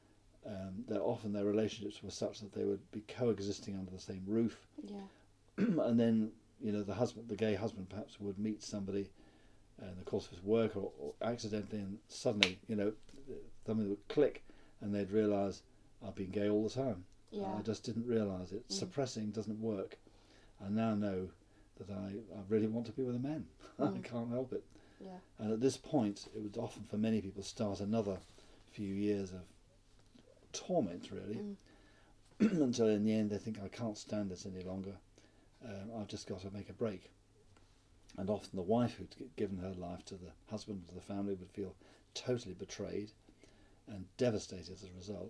Um, they're often their relationships were such that they would be coexisting under the same roof. Yeah. And then, you know, the husband, the gay husband perhaps would meet somebody in the course of his work or, or accidentally, and suddenly, you know, something would click and they'd realise, I've been gay all the time. Yeah. I just didn't realise it. Mm. Suppressing doesn't work. I now know that I, I really want to be with a man. Mm. I can't help it. Yeah. And at this point, it would often, for many people, start another few years of torment, really, mm. until in the end they think, I can't stand this any longer. Um, I've just got to make a break. And often the wife who'd given her life to the husband, to the family, would feel totally betrayed and devastated as a result.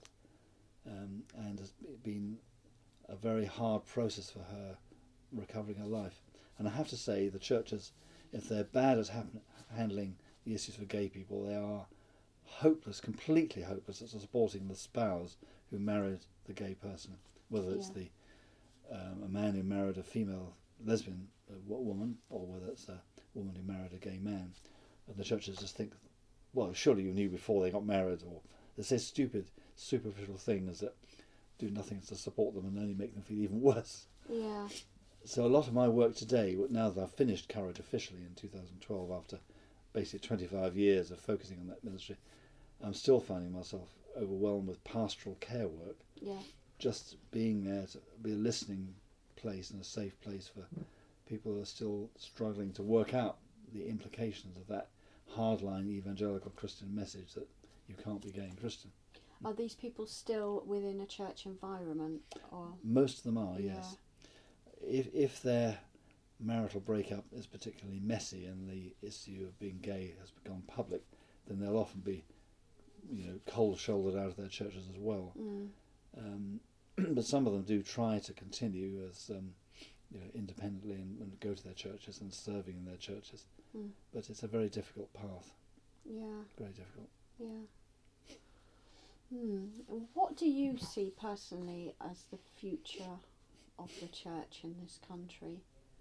Um, and has been a very hard process for her recovering her life. And I have to say, the churches, if they're bad at happen- handling the issues for gay people, they are hopeless, completely hopeless at supporting the spouse who married the gay person, whether it's yeah. the um, a man who married a female lesbian uh, woman, or whether it's a woman who married a gay man. And the churches just think, well, surely you knew before they got married, or they say stupid, superficial things that do nothing to support them and only make them feel even worse. Yeah. So a lot of my work today, now that I've finished Courage officially in two thousand twelve, after basically twenty-five years of focusing on that ministry, I'm still finding myself overwhelmed with pastoral care work. Yeah. Just being there to be a listening place and a safe place for people who are still struggling to work out the implications of that hardline evangelical Christian message that you can't be gay and Christian. Are these people still within a church environment, or most of them are? yeah. Yes. If if their marital breakup is particularly messy and the issue of being gay has become public, then they'll often be, you know, cold-shouldered out of their churches as well. Mm. Um, but some of them do try to continue as um, you know, independently and, and go to their churches and serving in their churches. Mm. But it's a very difficult path. Yeah. Very difficult. Yeah. Hmm. What do you see personally as the future of the church in this country?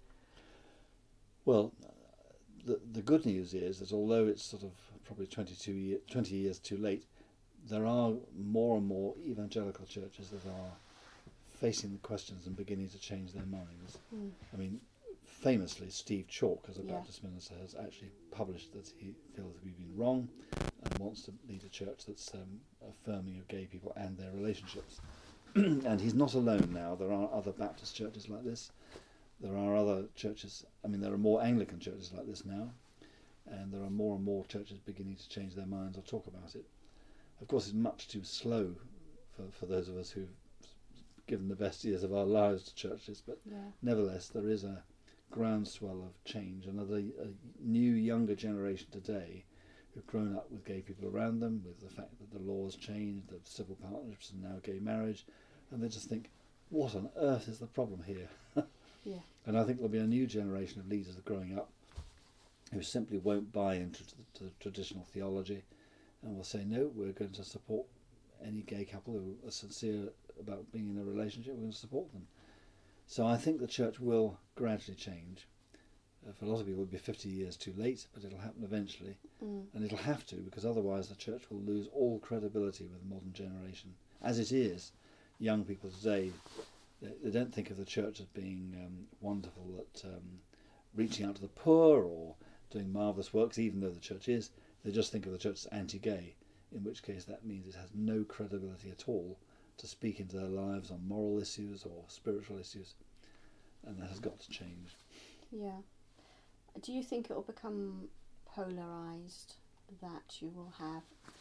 Well, the the good news is that although it's sort of probably twenty-two year, twenty years too late, there are more and more evangelical churches that are facing the questions and beginning to change their minds. Mm. I mean, famously, Steve Chalke, as a yeah. Baptist minister, has actually published that he feels that we've been wrong and wants to lead a church that's um, affirming of gay people and their relationships. And he's not alone now. There are other Baptist churches like this. There are other churches, I mean, there are more Anglican churches like this now, and there are more and more churches beginning to change their minds or talk about it. Of course, it's much too slow for, for those of us who've given the best years of our lives to churches, but yeah. nevertheless, there is a groundswell of change. Another a new, younger generation today who've grown up with gay people around them, with the fact that the laws changed, that civil partnerships and now gay marriage, and they just think, what on earth is the problem here? Yeah. And I think there'll be a new generation of leaders growing up who simply won't buy into the, the traditional theology and will say, no, we're going to support any gay couple who are sincere about being in a relationship, we're going to support them. So I think the church will gradually change. Uh, for a lot of people, it'll be fifty years too late, but it'll happen eventually. Mm. And it'll have to, because otherwise the church will lose all credibility with the modern generation. As it is, young people today, they, they don't think of the church as being um, wonderful at um, reaching out to the poor or doing marvellous works, even though the church is. They just think of the church as anti-gay, in which case that means it has no credibility at all to speak into their lives on moral issues or spiritual issues. And that has got to change. Yeah. Do you think it will become polarised, that you will have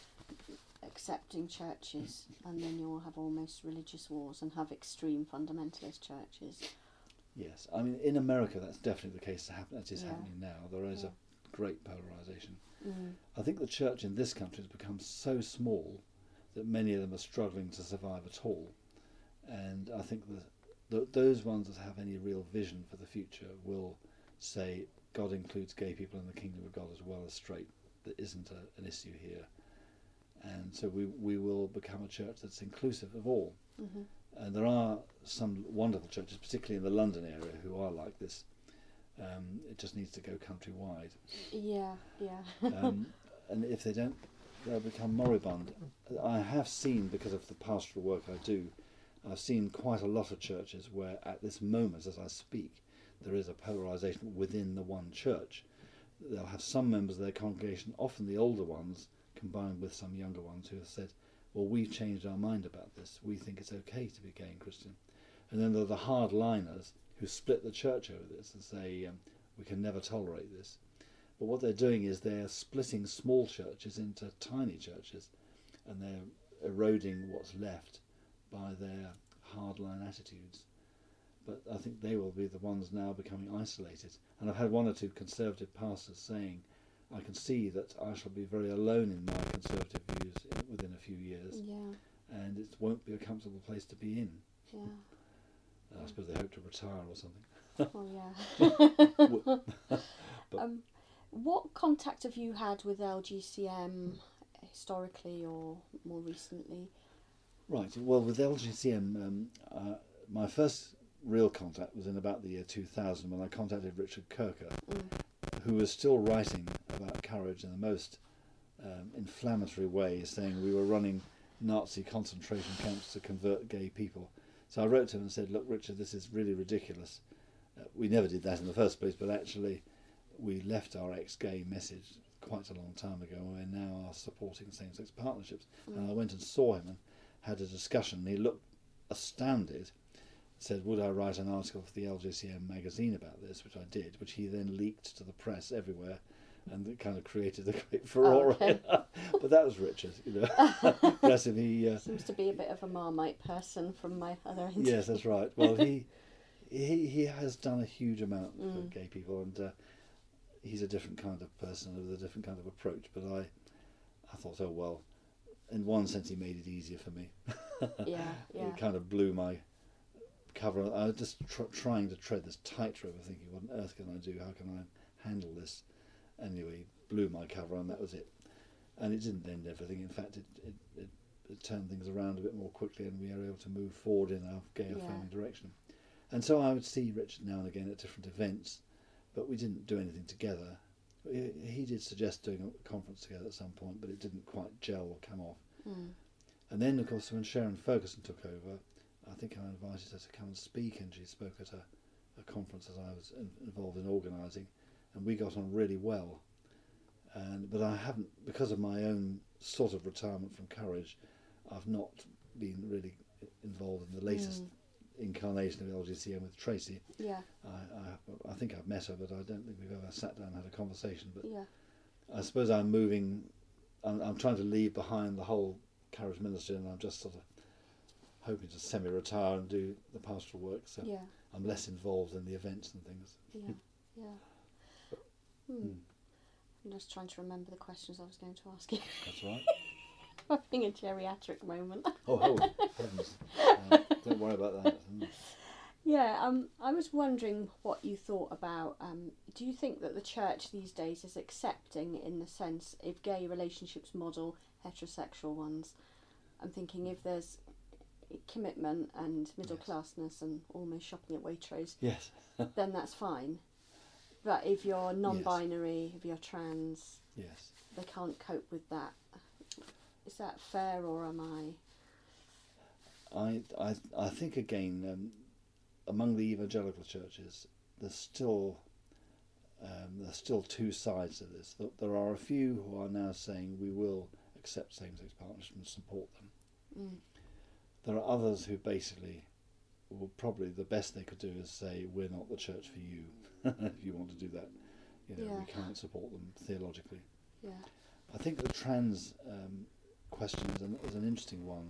accepting churches and then you will have almost religious wars and have extreme fundamentalist churches? Yes, I mean, in America that's definitely the case. That is yeah. happening now. There is yeah. a great polarisation. Mm. I think the church in this country has become so small that many of them are struggling to survive at all. And I think that th- those ones that have any real vision for the future will say God includes gay people in the kingdom of God as well as straight. There isn't a, an issue here. And so we, we will become a church that's inclusive of all. Mm-hmm. And there are some wonderful churches, particularly in the London area, who are like this. Um, it just needs to go countrywide. Yeah, yeah. um, and if they don't, they'll become moribund. I have seen, because of the pastoral work I do, I've seen quite a lot of churches where at this moment, as I speak, there is a polarisation within the one church. They'll have some members of their congregation, often the older ones, combined with some younger ones who have said, well, we've changed our mind about this. We think it's okay to be gay and Christian. And then there are the hardliners who split the church over this and say, um, we can never tolerate this. But what they're doing is they're splitting small churches into tiny churches, and they're eroding what's left by their hardline attitudes. But I think they will be the ones now becoming isolated. And I've had one or two conservative pastors saying, I can see that I shall be very alone in my conservative views in, within a few years, Yeah. and it won't be a comfortable place to be in. Yeah. Uh, I suppose they hope to retire or something. Well, yeah. But um, what contact have you had with L G C M historically or more recently? right, well, with L G C M, um, uh, my first real contact was in about the year two thousand when I contacted Richard Kirker, Mm. who was still writing about courage in the most um, inflammatory way, saying we were running Nazi concentration camps to convert gay people. So I wrote to him and said, look, Richard, this is really ridiculous. Uh, we never did that in the first place, but actually we left our ex-gay message quite a long time ago, and we now are supporting same-sex partnerships. Mm. And I went and saw him and had a discussion, and he looked astounded, said, would I write an article for the L G C M magazine about this, which I did, which he then leaked to the press everywhere, and it kind of created a great furore. Oh, okay. But that was Richard, you know. Bless him, he... Uh, Seems to be a bit of a Marmite person from my other interview. yes, that's right. Well, he he he has done a huge amount for Mm. gay people, and uh, he's a different kind of person with a different kind of approach. But I, I thought, oh well, in one sense, he made it easier for me. Yeah, yeah. It kind of blew my cover. I was just tr- trying to tread this tightrope, thinking, what on earth can I do? How can I handle this? Anyway, he blew my cover, and that was it. And it didn't end everything. In fact, it it, it, it turned things around a bit more quickly, and we were able to move forward in our gay Yeah. affirming direction. And so I would see Richard now and again at different events, but we didn't do anything together. He, he did suggest doing a conference together at some point, but it didn't quite gel or come off. Mm. And then, of course, when Sharon Ferguson took over, I think I invited her to come and speak, and she spoke at a, a conference that I was in, involved in organising, and we got on really well. And but I haven't, because of my own sort of retirement from Courage, I've not been really involved in the latest Mm. incarnation of L G C M with Tracy. Yeah, I, I, I think I've met her, but I don't think we've ever sat down and had a conversation. But yeah. I suppose I'm moving, I'm, I'm trying to leave behind the whole Courage ministry, and I'm just sort of hoping to semi-retire and do the pastoral work, so Yeah, I'm less involved in the events and things. yeah, yeah. Hmm. Mm. I'm just trying to remember the questions I was going to ask you. That's right. Having a geriatric moment. Oh, oh heavens. Uh, don't worry about that. Mm. Yeah, um, I was wondering what you thought about, um, do you think that the church these days is accepting, in the sense, if gay relationships model heterosexual ones? I'm thinking if there's commitment and middle Yes. classness and almost shopping at Waitrose, Yes. then that's fine. But if you're non-binary, if you're trans, Yes. they can't cope with that. Is that fair, or am I... I, I, I think, again, um, among the evangelical churches, there's still um, there's still two sides to this. Th- There are a few who are now saying we will accept same-sex partnerships and support them. Mm. There are others who basically, well, probably the best they could do is say, we're not the church for you, if you want to do that. You know, Yeah. we can't support them theologically. Yeah. I think the trans um, question is an, is an interesting one,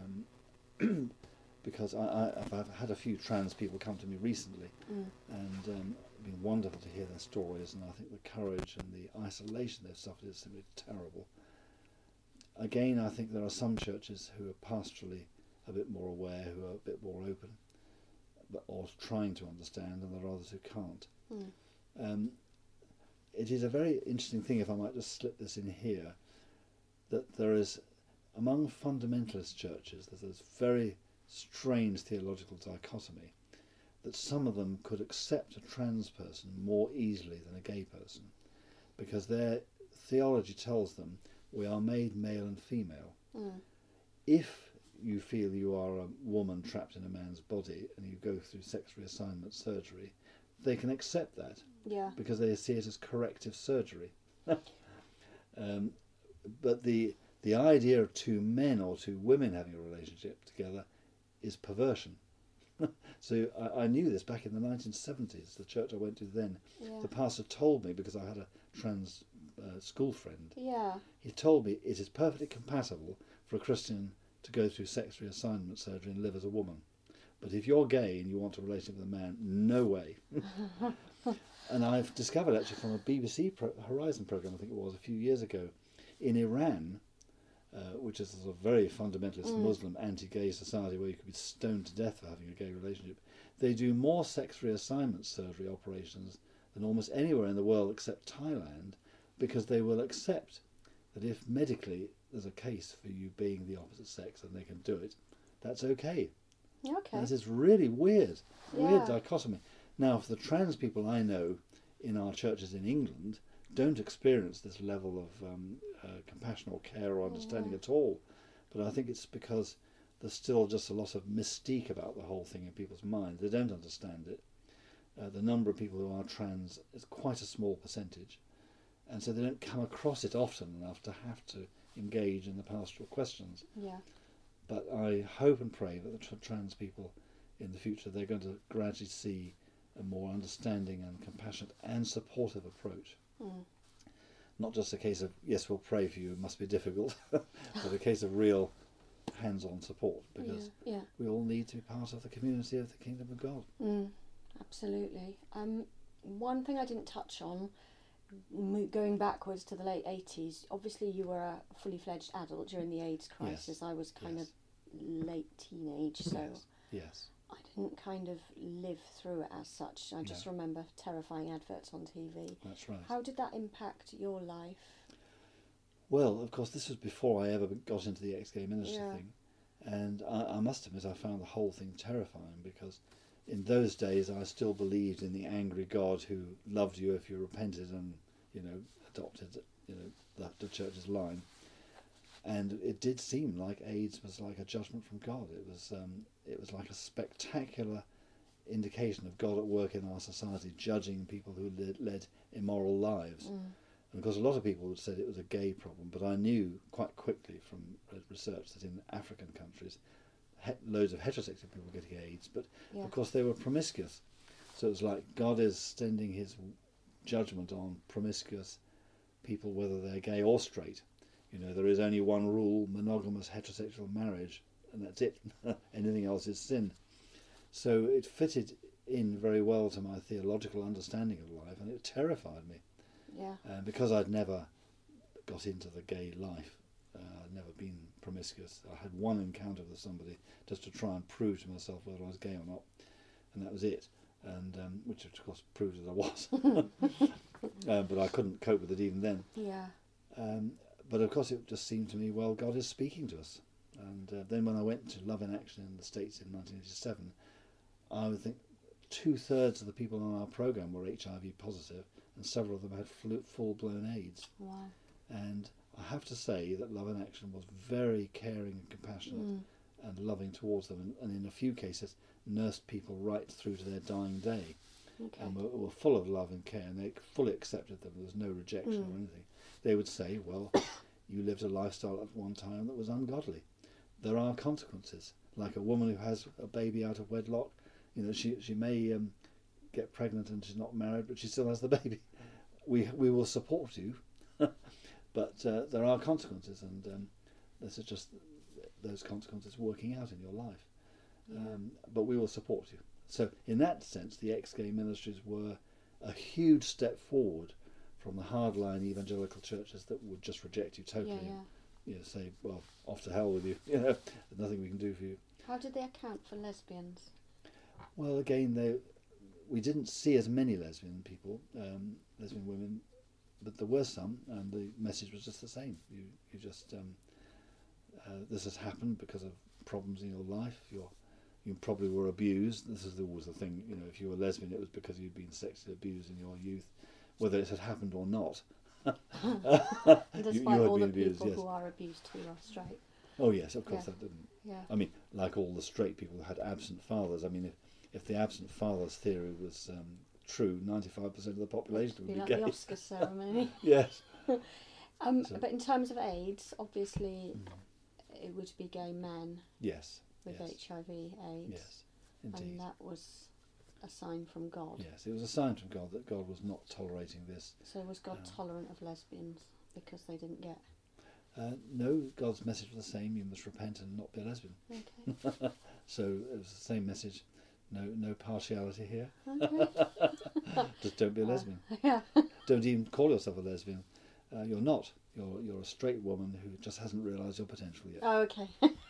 um, because I, I, I've had a few trans people come to me recently, Mm. and um, it's been wonderful to hear their stories, and I think the courage and the isolation they've suffered is simply terrible. Again, I think there are some churches who are pastorally a bit more aware, who are a bit more open, but or trying to understand, and there are others who can't. Mm. Um, it is a very interesting thing, if I might just slip this in here, that there is, among fundamentalist churches, there's this very strange theological dichotomy that some of them could accept a trans person more easily than a gay person, because their theology tells them we are made male and female. Mm. If you feel you are a woman trapped in a man's body and you go through sex reassignment surgery, they can accept that Yeah. because they see it as corrective surgery. um, but the the idea of two men or two women having a relationship together is perversion. So I, I knew this back in the nineteen seventies, the church I went to then. Yeah. The pastor told me, because I had a trans uh, school friend, Yeah. he told me it is perfectly compatible for a Christian to go through sex reassignment surgery and live as a woman. But if you're gay and you want a relationship with a man, no way. And I've discovered actually from a B B C Pro- Horizon programme, I think it was, a few years ago, in Iran, uh, which is a very fundamentalist Mm. Muslim anti-gay society where you could be stoned to death for having a gay relationship, they do more sex reassignment surgery operations than almost anywhere in the world except Thailand, because they will accept that if medically there's a case for you being the opposite sex and they can do it, that's okay. Okay. This is really weird, weird Yeah. dichotomy. Now, for the trans people I know in our churches in England don't experience this level of um, uh, compassion or care or understanding Yeah. at all, but I think it's because there's still just a lot of mystique about the whole thing in people's minds. They don't understand it. Uh, the number of people who are trans is quite a small percentage, and so they don't come across it often enough to have to engage in the pastoral questions. Yeah. But I hope and pray that the tr- trans people in the future, they're going to gradually see a more understanding and compassionate and supportive approach. Mm. Not just a case of, yes, we'll pray for you, it must be difficult, but a case of real hands-on support, because Yeah. Yeah. we all need to be part of the community of the kingdom of God. Mm. Absolutely. Um, one thing I didn't touch on, mo- going backwards to the late eighties, obviously you were a fully fledged adult during the AIDS crisis. I was kind Yes. of late teenage, so Yes. Yes. I didn't kind of live through it as such. I just No. remember terrifying adverts on T V. That's right. How did that impact your life? Well, of course, this was before I ever got into the ex-gay ministry Yeah. thing, and I, I must admit I found the whole thing terrifying, because in those days I still believed in the angry God who loved you if you repented and, you know, adopted, you know, the, the church's line. And it did seem like AIDS was like a judgment from God. It was um, it was like a spectacular indication of God at work in our society, judging people who led, led immoral lives. Mm. And of course, a lot of people would say it was a gay problem, but I knew quite quickly from research that in African countries, he- loads of heterosexual people were getting AIDS, but Yeah. of course they were promiscuous. So it was like God is extending his judgment on promiscuous people, whether they're gay or straight. You know, there is only one rule: monogamous heterosexual marriage, and that's it. Anything else is sin. So it fitted in very well to my theological understanding of life, and it terrified me. Yeah. Uh, because I'd never got into the gay life, uh, I'd never been promiscuous. I had one encounter with somebody just to try and prove to myself whether I was gay or not, and that was it. And um, which of course proved that I was, uh, but I couldn't cope with it even then. Yeah. Um, but of course, it just seemed to me, well, God is speaking to us. And uh, then when I went to Love in Action in the States in nineteen eighty-seven, I would think two thirds of the people on our program were H I V positive, and several of them had flu- full-blown AIDS. Wow. And I have to say that Love in Action was very caring and compassionate Mm. and loving towards them, and, and in a few cases nursed people right through to their dying day, Okay. and were, were full of love and care, and they fully accepted them. There was no rejection Mm. or anything. They would say, well, you lived a lifestyle at one time that was ungodly. There are consequences. Like a woman who has a baby out of wedlock, you know, she she may um, get pregnant and she's not married, but she still has the baby. We we will support you, but uh, there are consequences, and um, this is just those consequences working out in your life. Yeah. Um, but we will support you. So in that sense, the ex-gay ministries were a huge step forward from the hardline evangelical churches that would just reject you totally. Yeah, yeah. And, you know, say, well, off to hell with you. You know, there's nothing we can do for you. How did they account for lesbians? Well, again, they, we didn't see as many lesbian people, um, lesbian women, but there were some, and the message was just the same. You, you just, um, uh, this has happened because of problems in your life. You're you probably were abused. This is always the thing, you know, if you were lesbian, it was because you'd been sexually abused in your youth, whether it had happened or not. And despite you, you all the abused, people yes. who are abused who are straight. Oh yes, of course Yeah. that didn't. Yeah. I mean, like all the straight people who had absent fathers. I mean, if, if the absent fathers theory was um, true, ninety-five percent of the population would Be be like gay. the Oscar ceremony. Yes. Um, So- but in terms of AIDS, obviously Mm. it would be gay men Yes. with yes. H I V AIDS. Yes. Indeed. And that was a sign from God. Yes, it was a sign from God that God was not tolerating this. So was God Um, tolerant of lesbians because they didn't get? Uh, no, God's message was the same: you must repent and not be a lesbian. Okay. So it was the same message. No, no partiality here. Okay. Just don't be a lesbian. Yeah. Don't even call yourself a lesbian. Uh, you're not. You're you're a straight woman who just hasn't realised your potential yet. Oh, okay.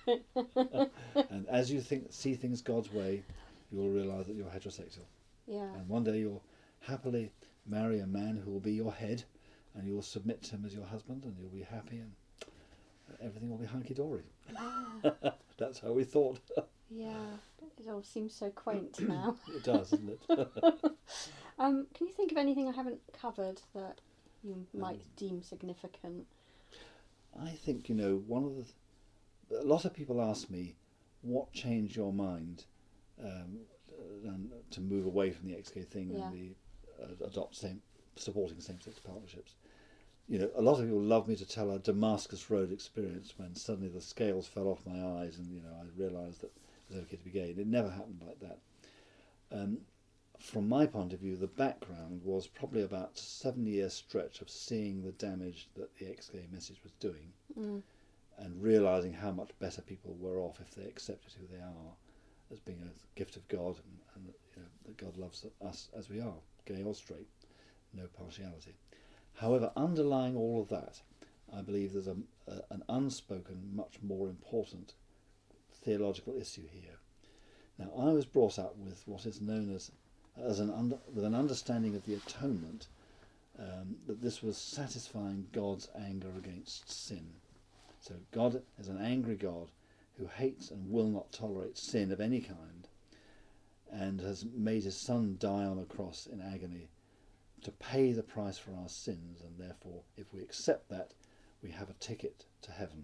And as you think, see things God's way, you will realise that you're heterosexual. Yeah. And one day you'll happily marry a man who will be your head, and you'll submit to him as your husband, and you'll be happy, and everything will be hunky dory. Yeah. That's how we thought. Yeah. It all seems so quaint now. It does, doesn't it? Um, can you think of anything I haven't covered that you might Um, deem significant? I think, you know, one of the... A lot of people ask me, what changed your mind um, and to move away from the X K thing Yeah. and the uh, adopt same, supporting same-sex partnerships? You know, a lot of people love me to tell a Damascus Road experience when suddenly the scales fell off my eyes and, you know, I realised that it was okay to be gay. And it never happened like that. Um, from my point of view, the background was probably about a seven-year stretch of seeing the damage that the ex-gay message was doing Mm. and realising how much better people were off if they accepted who they are as being a gift of God, and, and you know, that God loves us as we are, gay or straight, no partiality. However, underlying all of that, I believe there's a, a, an unspoken, much more important theological issue here. Now, I was brought up with what is known as, as an under, with an understanding of the atonement, um, that this was satisfying God's anger against sin. So God is an angry God who hates and will not tolerate sin of any kind, and has made his son die on a cross in agony to pay the price for our sins, and therefore if we accept that, we have a ticket to heaven.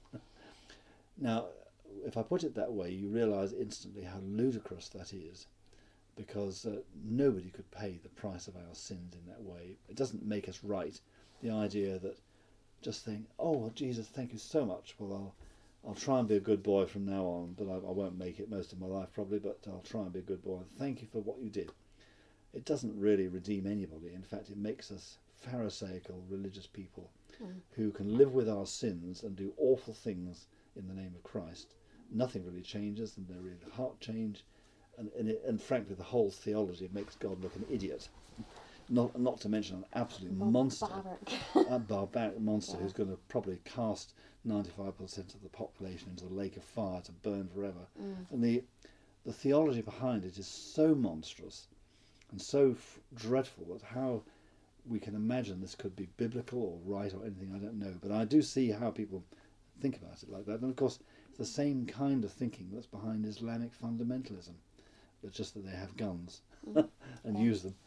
Now, if I put it that way, you realise instantly how ludicrous that is, because uh, nobody could pay the price of our sins in that way. It doesn't make us right. The idea that just think, oh, well, Jesus, thank you so much. Well, I'll, I'll try and be a good boy from now on, but I, I won't make it most of my life probably, but I'll try and be a good boy. Thank you for what you did. It doesn't really redeem anybody. In fact, it makes us pharisaical religious people Mm. who can live with our sins and do awful things in the name of Christ. Nothing really changes, and their real heart change, and and, it, and frankly, the whole theology makes God look an idiot. Not not to mention an absolute monster, Barbaric. a barbaric monster Yeah. who's going to probably cast ninety-five percent of the population into the lake of fire to burn forever. Mm. And the the theology behind it is so monstrous and so f- dreadful that how we can imagine this could be biblical or right or anything, I don't know. But I do see how people think about it like that. And of course, it's the same kind of thinking that's behind Islamic fundamentalism. It's just that they have guns Mm. and Yeah. use them.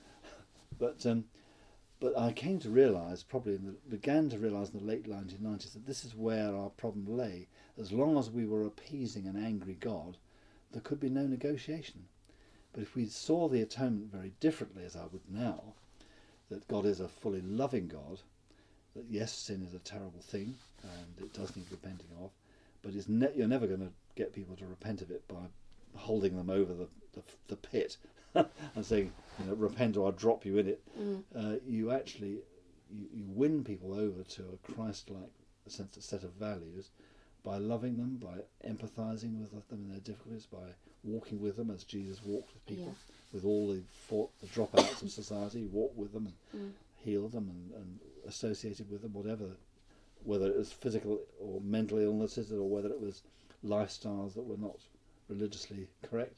But um, but I came to realise, probably in the, began to realise in the late nineteen nineties, that this is where our problem lay. As long as we were appeasing an angry God, there could be no negotiation. But if we saw the atonement very differently, as I would now, that God is a fully loving God, that yes, sin is a terrible thing and it does need repenting of, but it's ne- you're never going to get people to repent of it by holding them over the, the, the pit and saying, you know, repent or I'll drop you in it. Mm. Uh, you actually you, you win people over to a Christ-like sense, a set of values by loving them, by empathising with them in their difficulties, by walking with them as Jesus walked with people, Yeah. with all the, for, the dropouts of society, walked with them and Mm. healed them and, and associated with them, whatever, whether it was physical or mental illnesses or whether it was lifestyles that were not religiously correct.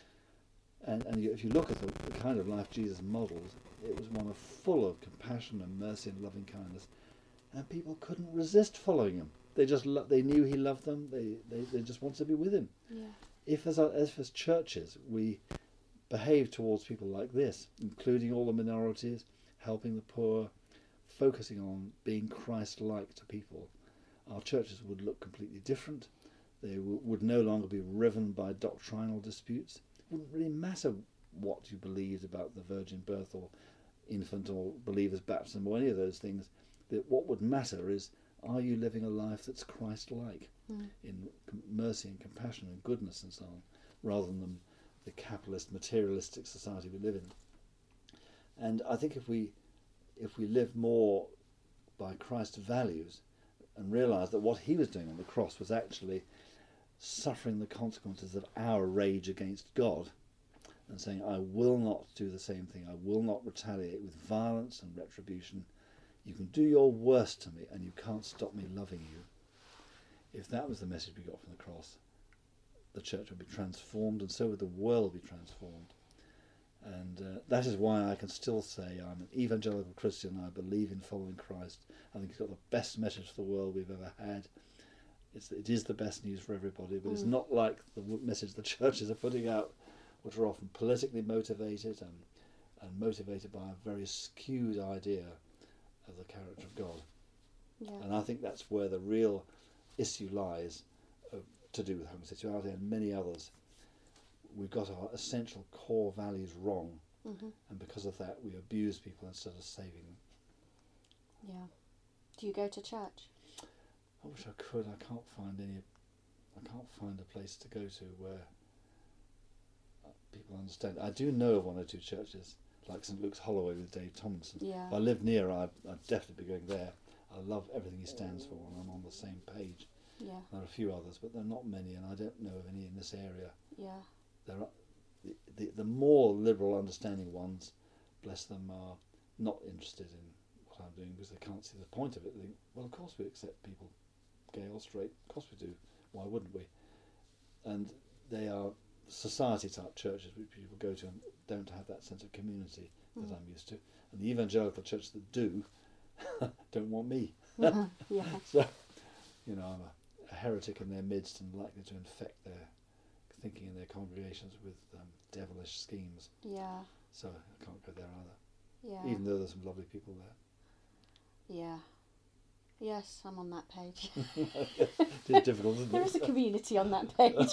And, and you, if you look at the, the kind of life Jesus modelled, it was one of full of compassion and mercy and loving kindness, and people couldn't resist following him. They just lo- they knew he loved them. They, they they just wanted to be with him. Yeah. if as, if as churches we behave towards people like this, including all the minorities, helping the poor, focusing on being Christ-like to people, our churches would look completely different. They w- would no longer be riven by doctrinal disputes. It wouldn't really matter what you believed about the virgin birth or infant or believer's baptism or any of those things. That what would matter is, are you living a life that's Christ-like mm. in mercy and compassion and goodness and so on, rather than the capitalist, materialistic society we live in. And I think if we if we live more by Christ's values and realise that what he was doing on the cross was actually suffering the consequences of our rage against God and saying, I will not do the same thing, I will not retaliate with violence and retribution. You can do your worst to me and you can't stop me loving you. If that was the message we got from the cross, the church would be transformed, and so would the world be transformed. And uh, that is why I can still say I'm an evangelical Christian. I believe in following Christ. I think he's got the best message for the world we've ever had. It's, it is the best news for everybody, but mm. it's not like the message the churches are putting out, which are often politically motivated and, and motivated by a very skewed idea of the character of God. Yeah. And I think that's where the real issue lies, uh, to do with homosexuality and many others. We've got our essential core values wrong, mm-hmm. and because of that we abuse people instead of saving them. Yeah. Do you go to church? I wish I could. I can't find any. I can't find a place to go to where people understand. I do know of one or two churches, like Saint Luke's Holloway with Dave Tomlinson. Yeah. If I live near, I'd, I'd definitely be going there. I love everything he stands for, and I'm on the same page. Yeah. There are a few others, but there are not many, and I don't know of any in this area. Yeah. There are the, the the more liberal, understanding ones, bless them, are not interested in what I'm doing because they can't see the point of it. They think, well, of course we accept people, gay or straight. Of course we do. Why wouldn't we? And they are society type churches which people go to and don't have that sense of community mm. that I'm used to. And the evangelical churches that do don't want me. Uh-huh. Yeah. So, you know, I'm a, a heretic in their midst and likely to infect their thinking in their congregations with um, devilish schemes. Yeah. So I can't go there either. Yeah. Even though there's some lovely people there. Yeah. Yes, I'm on that page. It's difficult, isn't there it? There is a community on that page.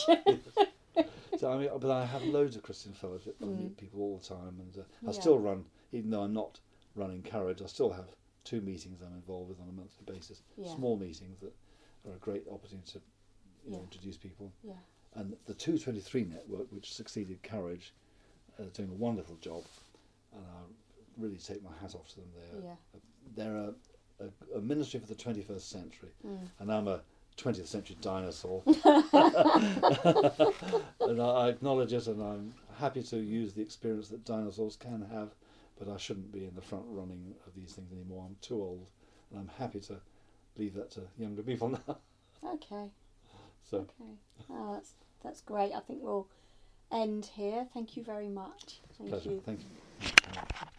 So I mean, but I have loads of Christian fellowship. I mm. meet people all the time, and uh, I yeah. still run, even though I'm not running Courage. I still have two meetings I'm involved with on a monthly basis. Yeah. Small meetings that are a great opportunity to, you yeah. know, introduce people. Yeah. And the two twenty-three network, which succeeded Courage, are doing a wonderful job, and I really take my hat off to them. They're yeah. uh, they're a, a, a ministry for the twenty-first century, mm. and I'm a twentieth century dinosaur. And I, I acknowledge it, and I'm happy to use the experience that dinosaurs can have, but I shouldn't be in the front running of these things anymore. I'm too old, and I'm happy to leave that to younger people now. Okay. So. Okay. Oh, that's that's great. I think we'll end here. Thank you very much. Thank Pleasure. you. Thank you.